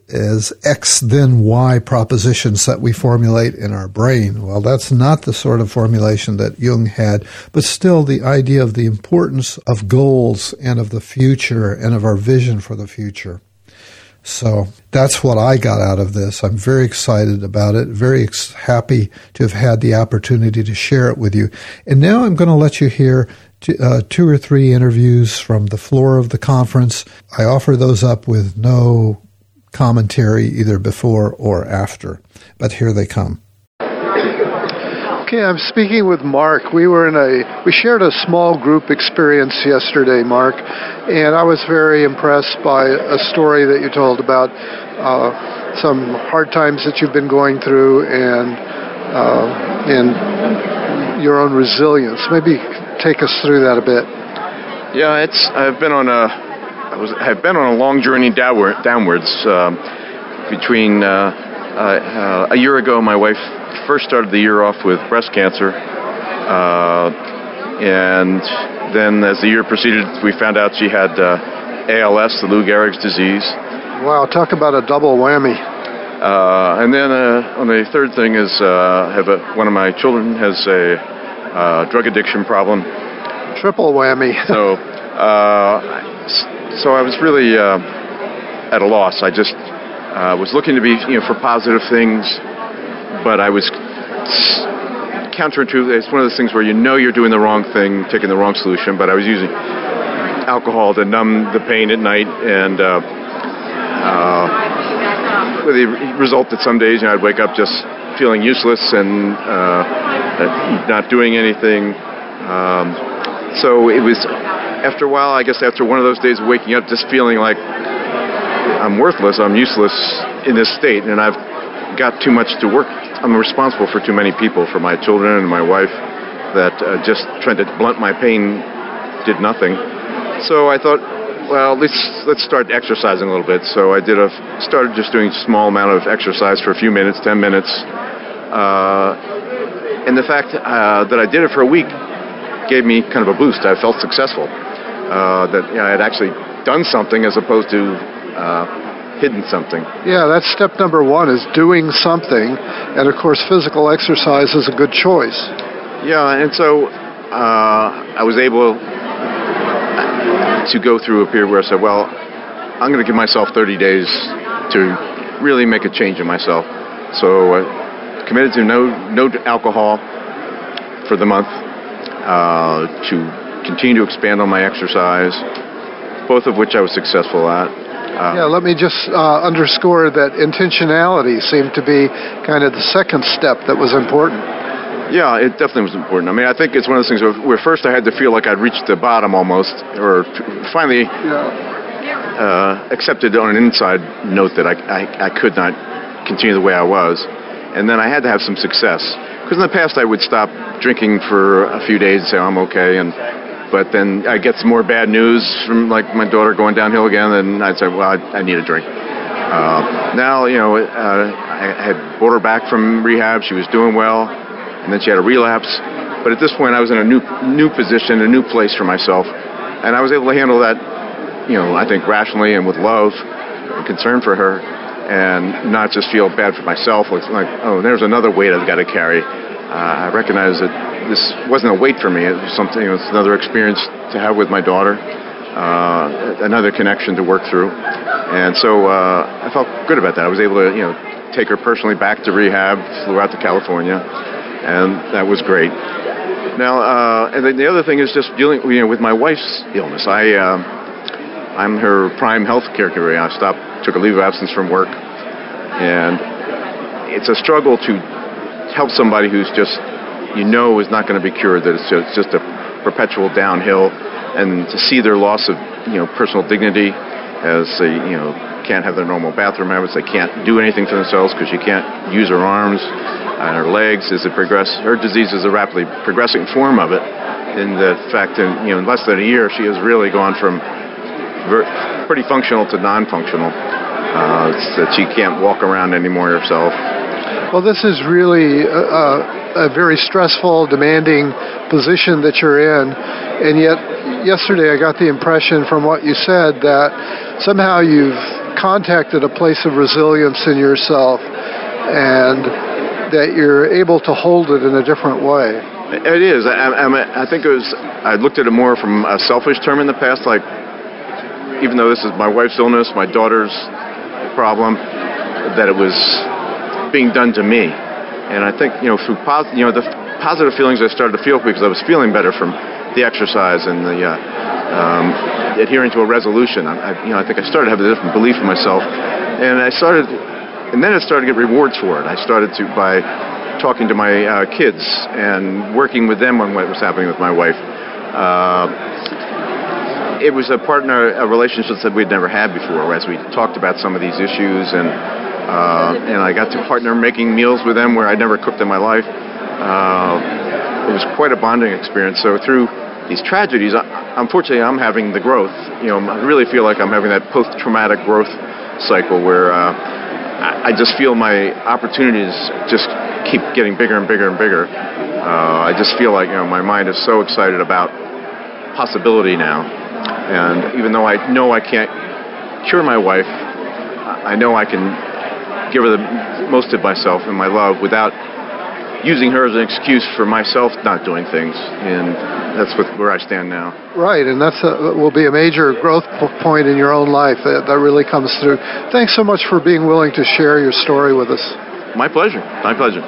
as X then Y propositions that we formulate in our brain. Well, that's not the sort of formulation that Jung had, but still the idea of the importance of goals and of the future and of our vision for the future. So that's what I got out of this. I'm very excited about it, very ex- happy to have had the opportunity to share it with you. And now I'm going to let you hear t- uh, two or three interviews from the floor of the conference. I offer those up with no commentary either before or after, but here they come. Okay, I'm speaking with Mark. We were in a, we shared a small group experience yesterday, Mark, and I was very impressed by a story that you told about uh, some hard times that you've been going through and uh, and your own resilience. Maybe take us through that a bit. Yeah, it's. I've been on a, I was, I've been on a long journey downward, downwards. Um, between uh, uh, a year ago, my wife first started the year off with breast cancer, uh, and then as the year proceeded, we found out she had uh, A L S, the Lou Gehrig's disease. Wow, talk about a double whammy. Uh, and then uh, on the third thing is uh, have a, one of my children has a uh, drug addiction problem. Triple whammy. so, uh, so I was really uh, at a loss. I just uh, was looking to be, you know, for positive things. But I was counterintuitive. It's one of those things where you know you're doing the wrong thing, taking the wrong solution. But I was using alcohol to numb the pain at night, and uh, uh, with the result that some days, you know, I'd wake up just feeling useless and uh, not doing anything. Um, so it was after a while, I guess, after one of those days of waking up, just feeling like I'm worthless, I'm useless in this state, and I've got too much to work. I'm responsible for too many people, for my children and my wife, that uh, just trying to blunt my pain did nothing. So I thought, well, let's let's start exercising a little bit. So I did a started just doing a small amount of exercise for a few minutes, ten minutes, uh, and the fact uh, that I did it for a week gave me kind of a boost. I felt successful. Uh, that you know, I had actually done something as opposed to Uh, hidden something. Yeah, that's step number one, is doing something, and of course physical exercise is a good choice. Yeah, and so uh, I was able to go through a period where I said, well, I'm going to give myself thirty days to really make a change in myself. So I committed to no no alcohol for the month, uh, to continue to expand on my exercise, both of which I was successful at. Uh, yeah, let me just uh, underscore that intentionality seemed to be kind of the second step that was important. Yeah, it definitely was important. I mean, I think it's one of those things where, where first I had to feel like I'd reached the bottom almost, or finally yeah. uh, accepted on an inside note that I, I, I could not continue the way I was. And then I had to have some success. Because in the past I would stop drinking for a few days and say, oh, I'm okay, and but then I get some more bad news from, like, my daughter going downhill again, and I'd say, well, I, I need a drink. Uh, now, you know, uh, I had brought her back from rehab. She was doing well, and then she had a relapse. But at this point, I was in a new new position, a new place for myself, and I was able to handle that, you know, I think rationally and with love and concern for her, and not just feel bad for myself. It's like, oh, there's another weight I've got to carry. Uh, I recognize that this wasn't a weight for me. It was something, it was another experience to have with my daughter, uh, another connection to work through. And so uh, I felt good about that. I was able to, you know, take her personally back to rehab, flew out to California, and that was great. Now, uh, and then the other thing is just dealing, you know, with my wife's illness. I, uh, I'm her prime health caregiver. I stopped, took a leave of absence from work, and it's a struggle to help somebody who's just, you know, is not going to be cured, that it's just, it's just a perpetual downhill, and to see their loss of, you know, personal dignity as they, you know, can't have their normal bathroom habits, they can't do anything for themselves because she can't use her arms and her legs as it progresses. Her disease is a rapidly progressing form of it, in the fact that, you know, in less than a year, she has really gone from ver- pretty functional to non-functional, uh, that she can't walk around anymore herself. Well, this is really uh, a very stressful, demanding position that you're in, and yet yesterday I got the impression from what you said that somehow you've contacted a place of resilience in yourself and that you're able to hold it in a different way. It is. I, I, I think it was, I looked at it more from a selfish term in the past, like, even though this is my wife's illness, my daughter's problem, that it was being done to me. And I think, you know, through pos- you know, the positive feelings I started to feel because I was feeling better from the exercise and the uh, um, adhering to a resolution. I, you know, I think I started to have a different belief in myself, and I started, and then it started to get rewards for it. I started to by talking to my uh, kids and working with them on what was happening with my wife. Uh, it was a partner, a relationship that we'd never had before, as we talked about some of these issues, and uh, and I got to partner making meals with them where I'd never cooked in my life. Uh, it was quite a bonding experience. So through these tragedies, unfortunately, I'm having the growth. You know, I really feel like I'm having that post-traumatic growth cycle where uh, I just feel my opportunities just keep getting bigger and bigger and bigger. Uh, I just feel like, you know, my mind is so excited about possibility now. And even though I know I can't cure my wife, I know I can give her the most of myself and my love without using her as an excuse for myself not doing things. And that's what, where I stand now. Right, and that's a, will be a major growth point in your own life. That, that really comes through. Thanks so much for being willing to share your story with us. My pleasure. My pleasure.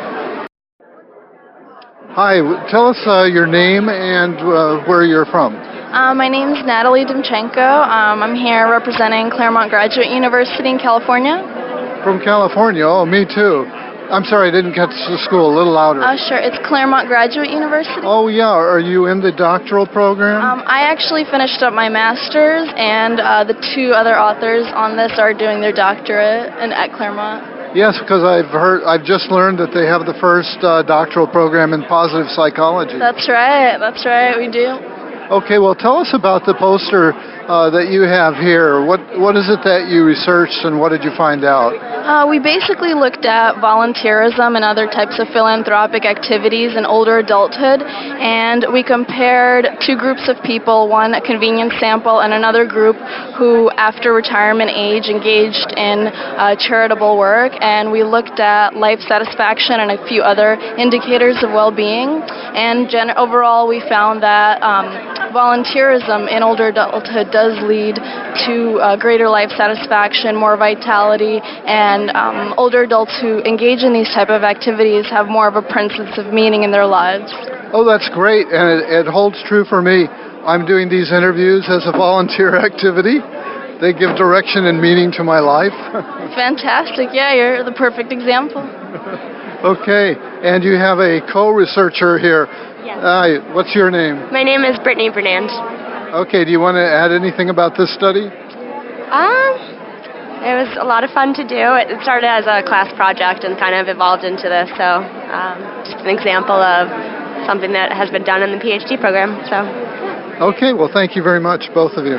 Hi, tell us uh, your name and uh, where you're from. Uh, my name is Natalie Demchenko. Um, I'm here representing Claremont Graduate University in California. From California? Oh, me too. I'm sorry, I didn't catch the school. A little louder. Uh, sure. It's Claremont Graduate University. Oh, yeah. Are you in the doctoral program? Um, I actually finished up my master's, and uh, the two other authors on this are doing their doctorate in, at Claremont. Yes, because I've heard, I've just learned that they have the first uh, doctoral program in positive psychology. That's right. That's right. We do. Okay, well, tell us about the poster uh, that you have here. What What is it that you researched, and what did you find out? Uh, we basically looked at volunteerism and other types of philanthropic activities in older adulthood, and we compared two groups of people, one a convenience sample and another group who, after retirement age, engaged in uh, charitable work, and we looked at life satisfaction and a few other indicators of well-being, and gen- overall we found that um, volunteerism in older adulthood does lead to uh, greater life satisfaction, more vitality, and um, older adults who engage in these type of activities have more of a sense of meaning in their lives. Oh, that's great, and it, it holds true for me. I'm doing these interviews as a volunteer activity. They give direction and meaning to my life. Fantastic. Yeah, you're the perfect example. Okay, and you have a co-researcher here. Yes. Hi, what's your name? My name is Brittany Bernand. Okay, do you want to add anything about this study? Um, it was a lot of fun to do. It started as a class project and kind of evolved into this, so um, just an example of something that has been done in the PhD program. So. Okay, well, thank you very much, both of you.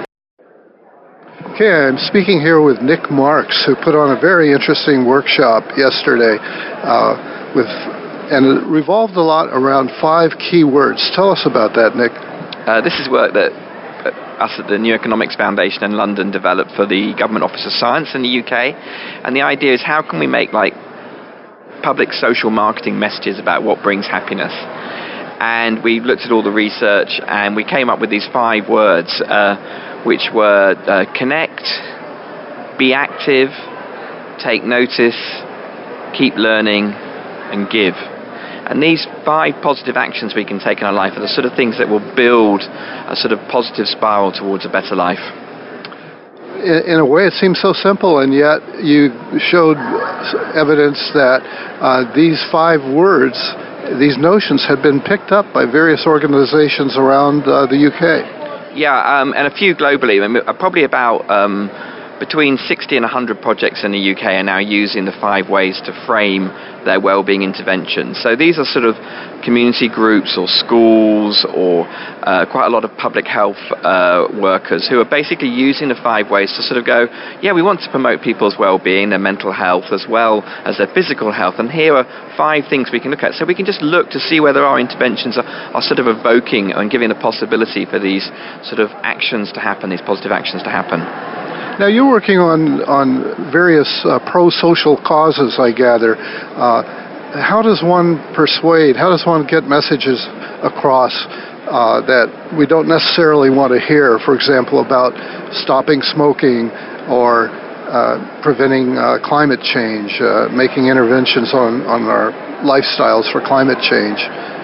Okay, I'm speaking here with Nick Marks, who put on a very interesting workshop yesterday uh, with, and it revolved a lot around five key words. Tell us about that, Nick. Uh, this is work that uh, us at the New Economics Foundation in London developed for the Government Office of Science in the U K, and the idea is how can we make like public social marketing messages about what brings happiness. And we looked at all the research and we came up with these five words uh, which were uh, connect, be active, take notice, keep learning, and give. And these five positive actions we can take in our life are the sort of things that will build a sort of positive spiral towards a better life. In, in a way, it seems so simple, and yet you showed evidence that uh, these five words, these notions, had been picked up by various organizations around uh, the U K. Yeah, um, and a few globally. I mean, probably about um, between sixty and one hundred projects in the U K are now using the five ways to frame their wellbeing interventions. So these are sort of community groups or schools or uh, quite a lot of public health uh, workers who are basically using the five ways to sort of go, yeah, we want to promote people's well-being, their mental health as well as their physical health, and here are five things we can look at. So we can just look to see whether our interventions are, are sort of evoking and giving the possibility for these sort of actions to happen, these positive actions to happen. Now, you're working on, on various uh, pro-social causes, I gather. Uh, how does one persuade, how does one get messages across uh, that we don't necessarily want to hear, for example, about stopping smoking or uh, preventing uh, climate change, uh, making interventions on, on our lifestyles for climate change?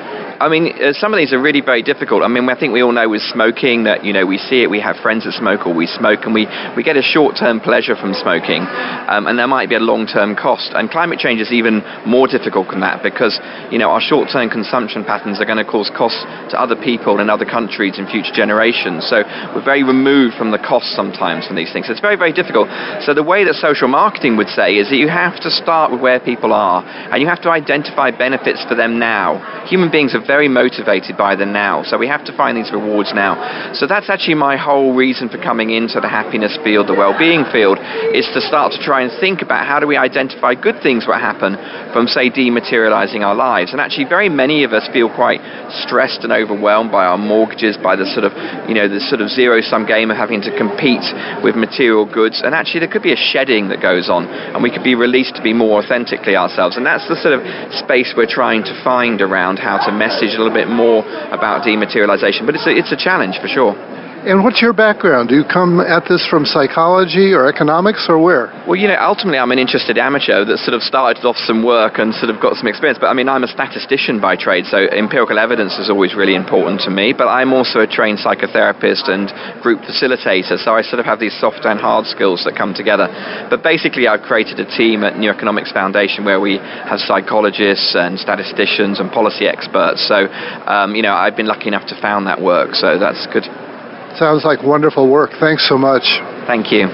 I mean, uh, some of these are really very difficult. I mean, I think we all know with smoking that, you know, we see it, we have friends that smoke or we smoke, and we, we get a short-term pleasure from smoking, um, and there might be a long-term cost. And climate change is even more difficult than that because, you know, our short-term consumption patterns are going to cause costs to other people in other countries and future generations. So we're very removed from the costs sometimes from these things. So it's very, very difficult. So the way that social marketing would say is that you have to start with where people are, and you have to identify benefits for them now. Human beings are very motivated by the now, so we have to find these rewards now. So that's actually my whole reason for coming into the happiness field, the well-being field, is to start to try and think about how do we identify good things what happen from, say, dematerializing our lives. And actually very many of us feel quite stressed and overwhelmed by our mortgages, by the sort of, you know, the sort of zero-sum game of having to compete with material goods. And actually there could be a shedding that goes on, and we could be released to be more authentically ourselves. And that's the sort of space we're trying to find around how to message a little bit more about dematerialization, but it's a, it's a challenge for sure. And what's your background? Do you come at this from psychology or economics or where? Well, you know, ultimately I'm an interested amateur that sort of started off some work and sort of got some experience. But I mean, I'm a statistician by trade, so empirical evidence is always really important to me. But I'm also a trained psychotherapist and group facilitator, so I sort of have these soft and hard skills that come together. But basically I've created a team at New Economics Foundation where we have psychologists and statisticians and policy experts. So, um, you know, I've been lucky enough to found that work, so that's good. Sounds like wonderful work. Thanks so much. Thank you.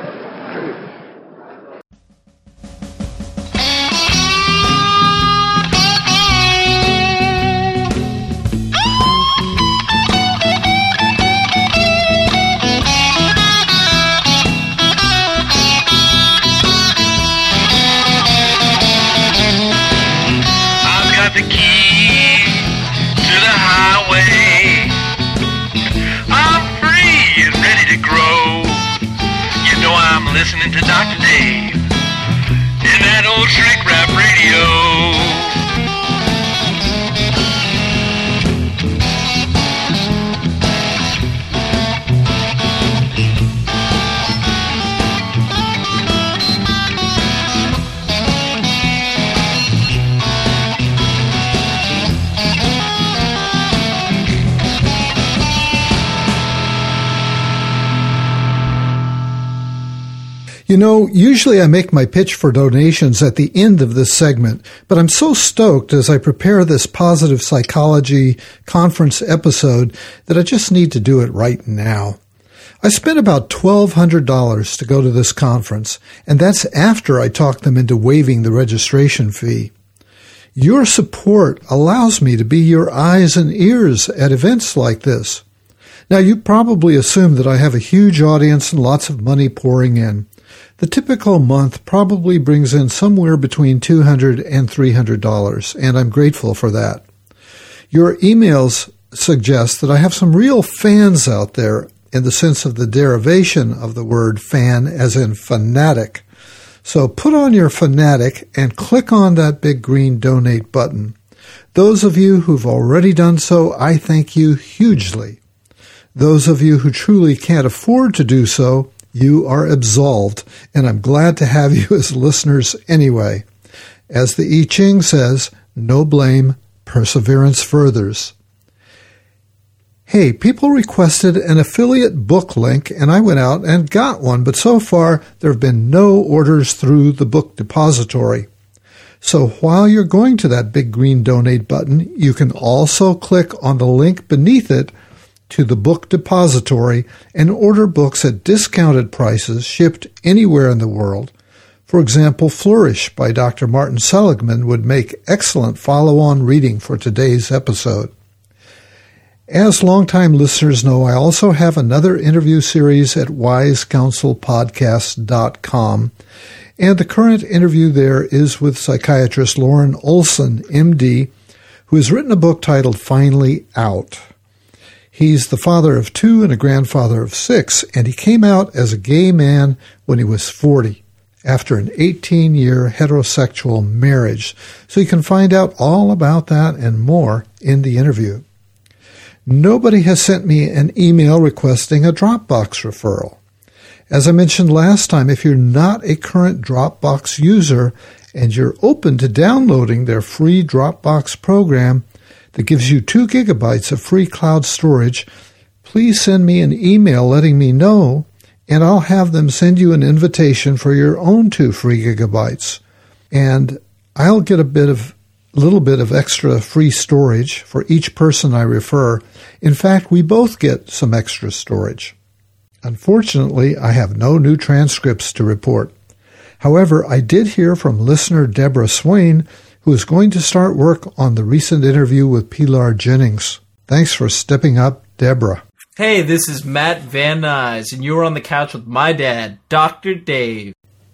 I've got the key to the highway. I'm free and ready to grow. You know I'm listening to Doctor Dave in that old shrink wrap radio. You know, usually I make my pitch for donations at the end of this segment, but I'm so stoked as I prepare this positive psychology conference episode that I just need to do it right now. I spent about twelve hundred dollars to go to this conference, and that's after I talked them into waiving the registration fee. Your support allows me to be your eyes and ears at events like this. Now, you probably assume that I have a huge audience and lots of money pouring in. The typical month probably brings in somewhere between two hundred dollars and three hundred dollars, and I'm grateful for that. Your emails suggest that I have some real fans out there in the sense of the derivation of the word fan as in fanatic. So put on your fanatic and click on that big green donate button. Those of you who've already done so, I thank you hugely. Those of you who truly can't afford to do so, you are absolved, and I'm glad to have you as listeners anyway. As the I Ching says, no blame, perseverance furthers. Hey, people requested an affiliate book link, and I went out and got one, but so far there have been no orders through the book depository. So while you're going to that big green donate button, you can also click on the link beneath it to the Book Depository and order books at discounted prices shipped anywhere in the world. For example, Flourish by Doctor Martin Seligman would make excellent follow-on reading for today's episode. As longtime listeners know, I also have another interview series at wise counsel podcast dot com, and the current interview there is with psychiatrist Lauren Olson, M D, who has written a book titled Finally Out. He's the father of two and a grandfather of six, and he came out as a gay man when he was forty, after an eighteen-year heterosexual marriage. So you can find out all about that and more in the interview. Nobody has sent me an email requesting a Dropbox referral. As I mentioned last time, if you're not a current Dropbox user and you're open to downloading their free Dropbox program that gives you two gigabytes of free cloud storage, please send me an email letting me know, and I'll have them send you an invitation for your own two free gigabytes. And I'll get a bit of little bit of extra free storage for each person I refer. In fact, we both get some extra storage. Unfortunately, I have no new transcripts to report. However, I did hear from listener Deborah Swain, who is going to start work on the recent interview with Pilar Jennings. Thanks for stepping up, Deborah. Hey, this is Matt Van Nuys, and you're on the couch with my dad, Doctor Dave.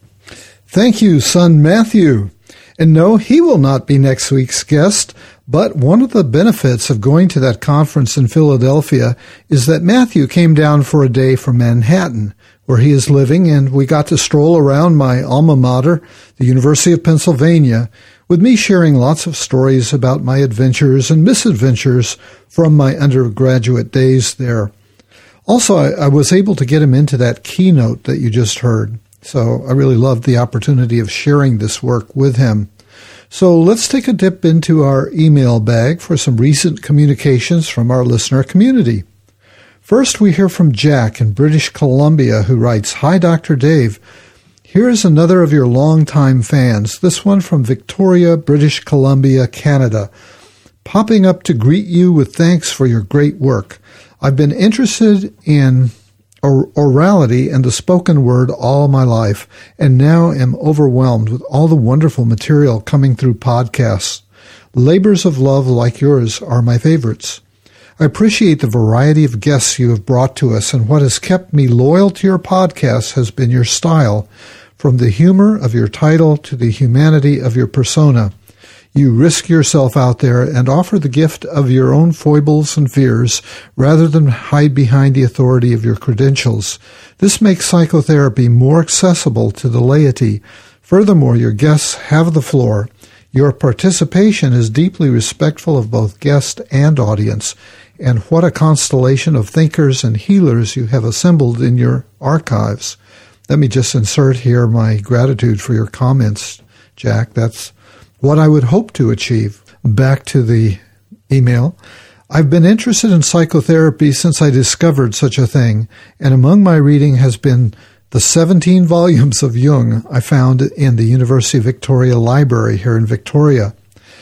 Thank you, son Matthew. And no, he will not be next week's guest, but one of the benefits of going to that conference in Philadelphia is that Matthew came down for a day from Manhattan, where he is living, and we got to stroll around my alma mater, the University of Pennsylvania, with me sharing lots of stories about my adventures and misadventures from my undergraduate days there. Also, I, I was able to get him into that keynote that you just heard. So I really loved the opportunity of sharing this work with him. So let's take a dip into our email bag for some recent communications from our listener community. First, we hear from Jack in British Columbia, who writes, "Hi, Doctor Dave. Here is another of your longtime fans, this one from Victoria, British Columbia, Canada, popping up to greet you with thanks for your great work. I've been interested in or- orality and the spoken word all my life, and now am overwhelmed with all the wonderful material coming through podcasts. Labors of love like yours are my favorites. I appreciate the variety of guests you have brought to us, and what has kept me loyal to your podcasts has been your style, from the humor of your title to the humanity of your persona. You risk yourself out there and offer the gift of your own foibles and fears rather than hide behind the authority of your credentials. This makes psychotherapy more accessible to the laity. Furthermore, your guests have the floor. Your participation is deeply respectful of both guest and audience. And what a constellation of thinkers and healers you have assembled in your archives." Let me just insert here my gratitude for your comments, Jack. That's what I would hope to achieve. Back to the email. I've been interested in psychotherapy since I discovered such a thing, and among my reading has been the seventeen volumes of Jung I found in the University of Victoria Library here in Victoria.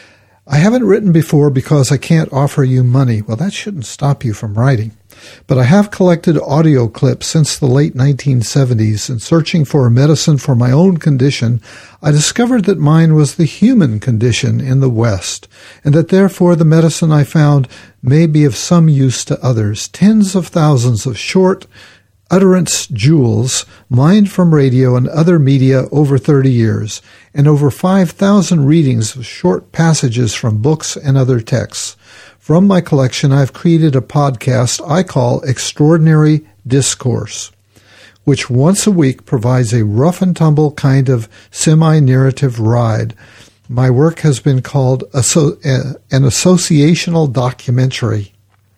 I haven't written before because I can't offer you money. Well, that shouldn't stop you from writing. But I have collected audio clips since the late nineteen seventies, and searching for a medicine for my own condition, I discovered that mine was the human condition in the West, and that therefore the medicine I found may be of some use to others. Tens of thousands of short utterance jewels mined from radio and other media over thirty years, and over five thousand readings of short passages from books and other texts. From my collection, I've created a podcast I call Extraordinary Discourse, which once a week provides a rough-and-tumble kind of semi-narrative ride. My work has been called asso- uh, an associational documentary.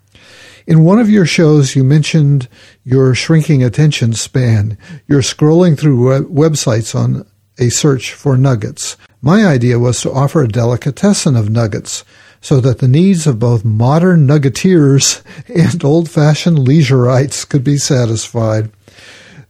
In one of your shows, you mentioned your shrinking attention span. You're scrolling through web- websites on a search for nuggets. My idea was to offer a delicatessen of nuggets, so that the needs of both modern nuggeteers and old-fashioned leisurites could be satisfied.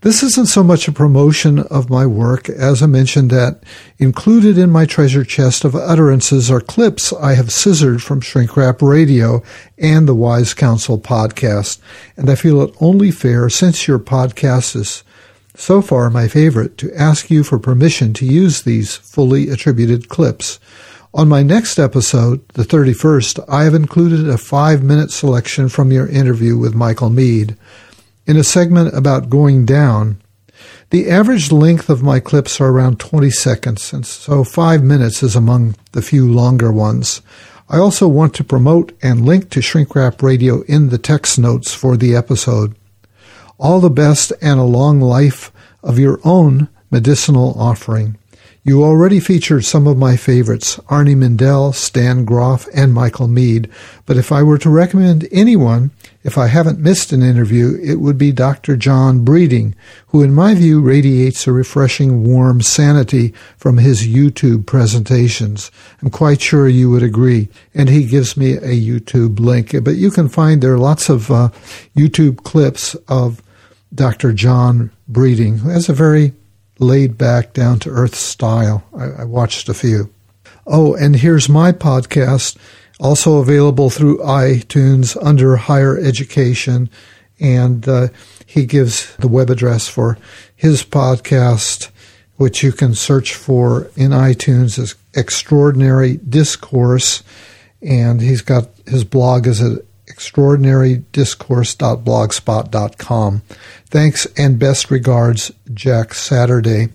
This isn't so much a promotion of my work as I mentioned that included in my treasure chest of utterances are clips I have scissored from Shrink Rap Radio and the Wise Counsel podcast, and I feel it only fair, since your podcast is so far my favorite, to ask you for permission to use these fully attributed clips. On my next episode, the thirty-first, I have included a five-minute selection from your interview with Michael Meade. In a segment about going down, the average length of my clips are around twenty seconds, and so five minutes is among the few longer ones. I also want to promote and link to Shrink Rap Radio in the text notes for the episode. All the best and a long life of your own medicinal offering. You already featured some of my favorites, Arnie Mindell, Stan Groff, and Michael Meade. But if I were to recommend anyone, if I haven't missed an interview, it would be Doctor John Breeding, who in my view radiates a refreshing, warm sanity from his YouTube presentations. I'm quite sure you would agree. And he gives me a YouTube link. But you can find there are lots of uh, YouTube clips of Doctor John Breeding, who has a very laid-back, down-to-earth style. I, I watched a few. Oh, and here's my podcast, also available through iTunes under Higher Education, and uh, he gives the web address for his podcast, which you can search for in iTunes as Extraordinary Discourse, and he's got his blog is at extraordinary discourse dot blogspot dot com. Thanks and best regards, Jack Saturday.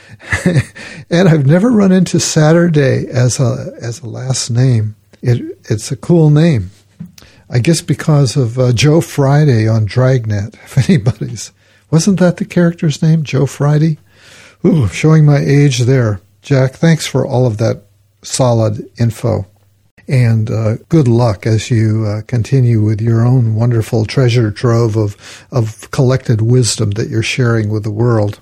And I've never run into Saturday as a as a last name. It it's a cool name. I guess because of uh, Joe Friday on Dragnet. If anybody's wasn't that the character's name, Joe Friday? Ooh, showing my age there. Jack, thanks for all of that solid info. And uh, good luck as you uh, continue with your own wonderful treasure trove of, of collected wisdom that you're sharing with the world.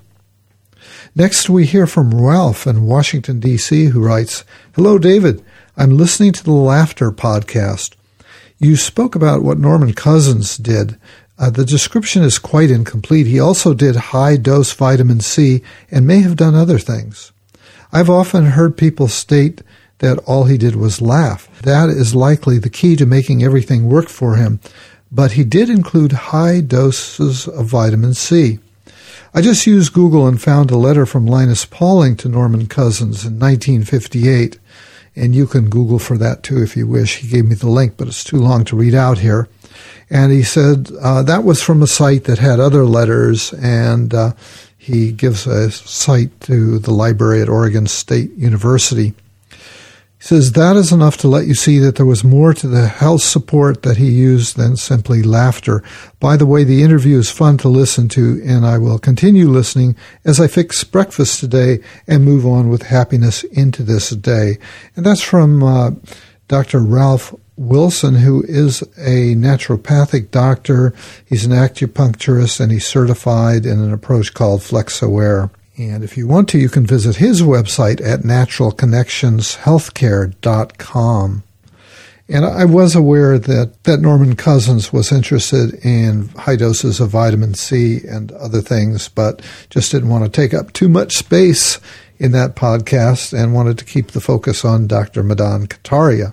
Next, we hear from Ralph in Washington, D C, who writes, "Hello, David. I'm listening to the Laughter podcast. You spoke about what Norman Cousins did. Uh, the description is quite incomplete. He also did high-dose vitamin C and may have done other things. I've often heard people state that all he did was laugh. That is likely the key to making everything work for him, but he did include high doses of vitamin C. I just used Google and found a letter from Linus Pauling to Norman Cousins in nineteen fifty-eight, and you can Google for that too if you wish. He gave me the link, but it's too long to read out here. And he said uh, that was from a site that had other letters, and uh, he gives a site to the library at Oregon State University. He says, that is enough to let you see that there was more to the health support that he used than simply laughter. By the way, the interview is fun to listen to, and I will continue listening as I fix breakfast today and move on with happiness into this day. And that's from uh, Doctor Ralph Wilson, who is a naturopathic doctor. He's an acupuncturist, and he's certified in an approach called FlexAware. And if you want to, you can visit his website at natural connections healthcare dot com. And I was aware that, that Norman Cousins was interested in high doses of vitamin C and other things, but just didn't want to take up too much space in that podcast and wanted to keep the focus on Doctor Madan Kataria.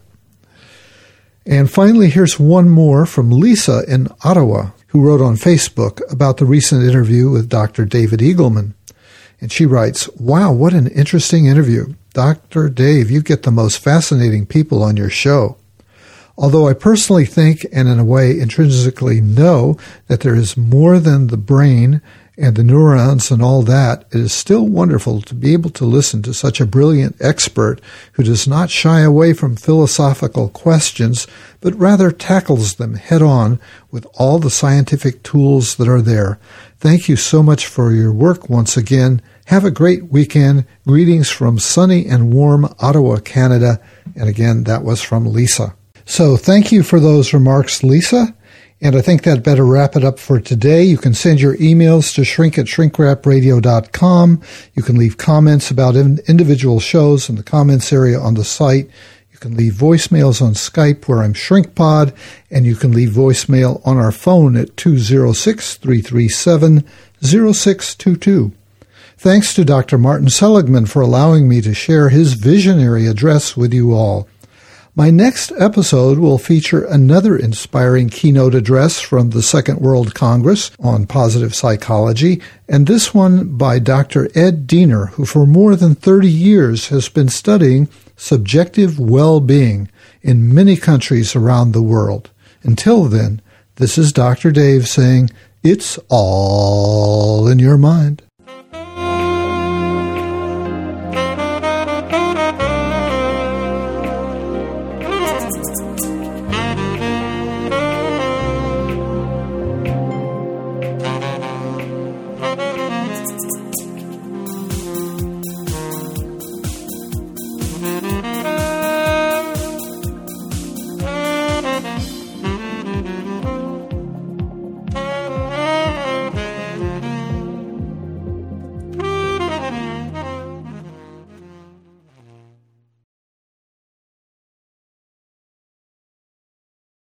And finally, here's one more from Lisa in Ottawa, who wrote on Facebook about the recent interview with Doctor David Eagleman. And she writes, "Wow, what an interesting interview. Doctor Dave, you get the most fascinating people on your show. Although I personally think, and in a way intrinsically know, that there is more than the brain and the neurons and all that, it is still wonderful to be able to listen to such a brilliant expert who does not shy away from philosophical questions, but rather tackles them head on with all the scientific tools that are there. Thank you so much for your work once again. Have a great weekend. Greetings from sunny and warm Ottawa, Canada." And again, that was from Lisa. So thank you for those remarks, Lisa. And I think that better wrap it up for today. You can send your emails to shrink at shrink rap radio dot com. You can leave comments about individual shows in the comments area on the site. You can leave voicemails on Skype where I'm ShrinkPod, and you can leave voicemail on our phone at two oh six, three three seven, zero six two two. Thanks to Doctor Martin Seligman for allowing me to share his visionary address with you all. My next episode will feature another inspiring keynote address from the Second World Congress on positive psychology, and this one by Doctor Ed Diener, who for more than thirty years has been studying subjective well-being in many countries around the world. Until then, this is Doctor Dave saying, it's all in your mind.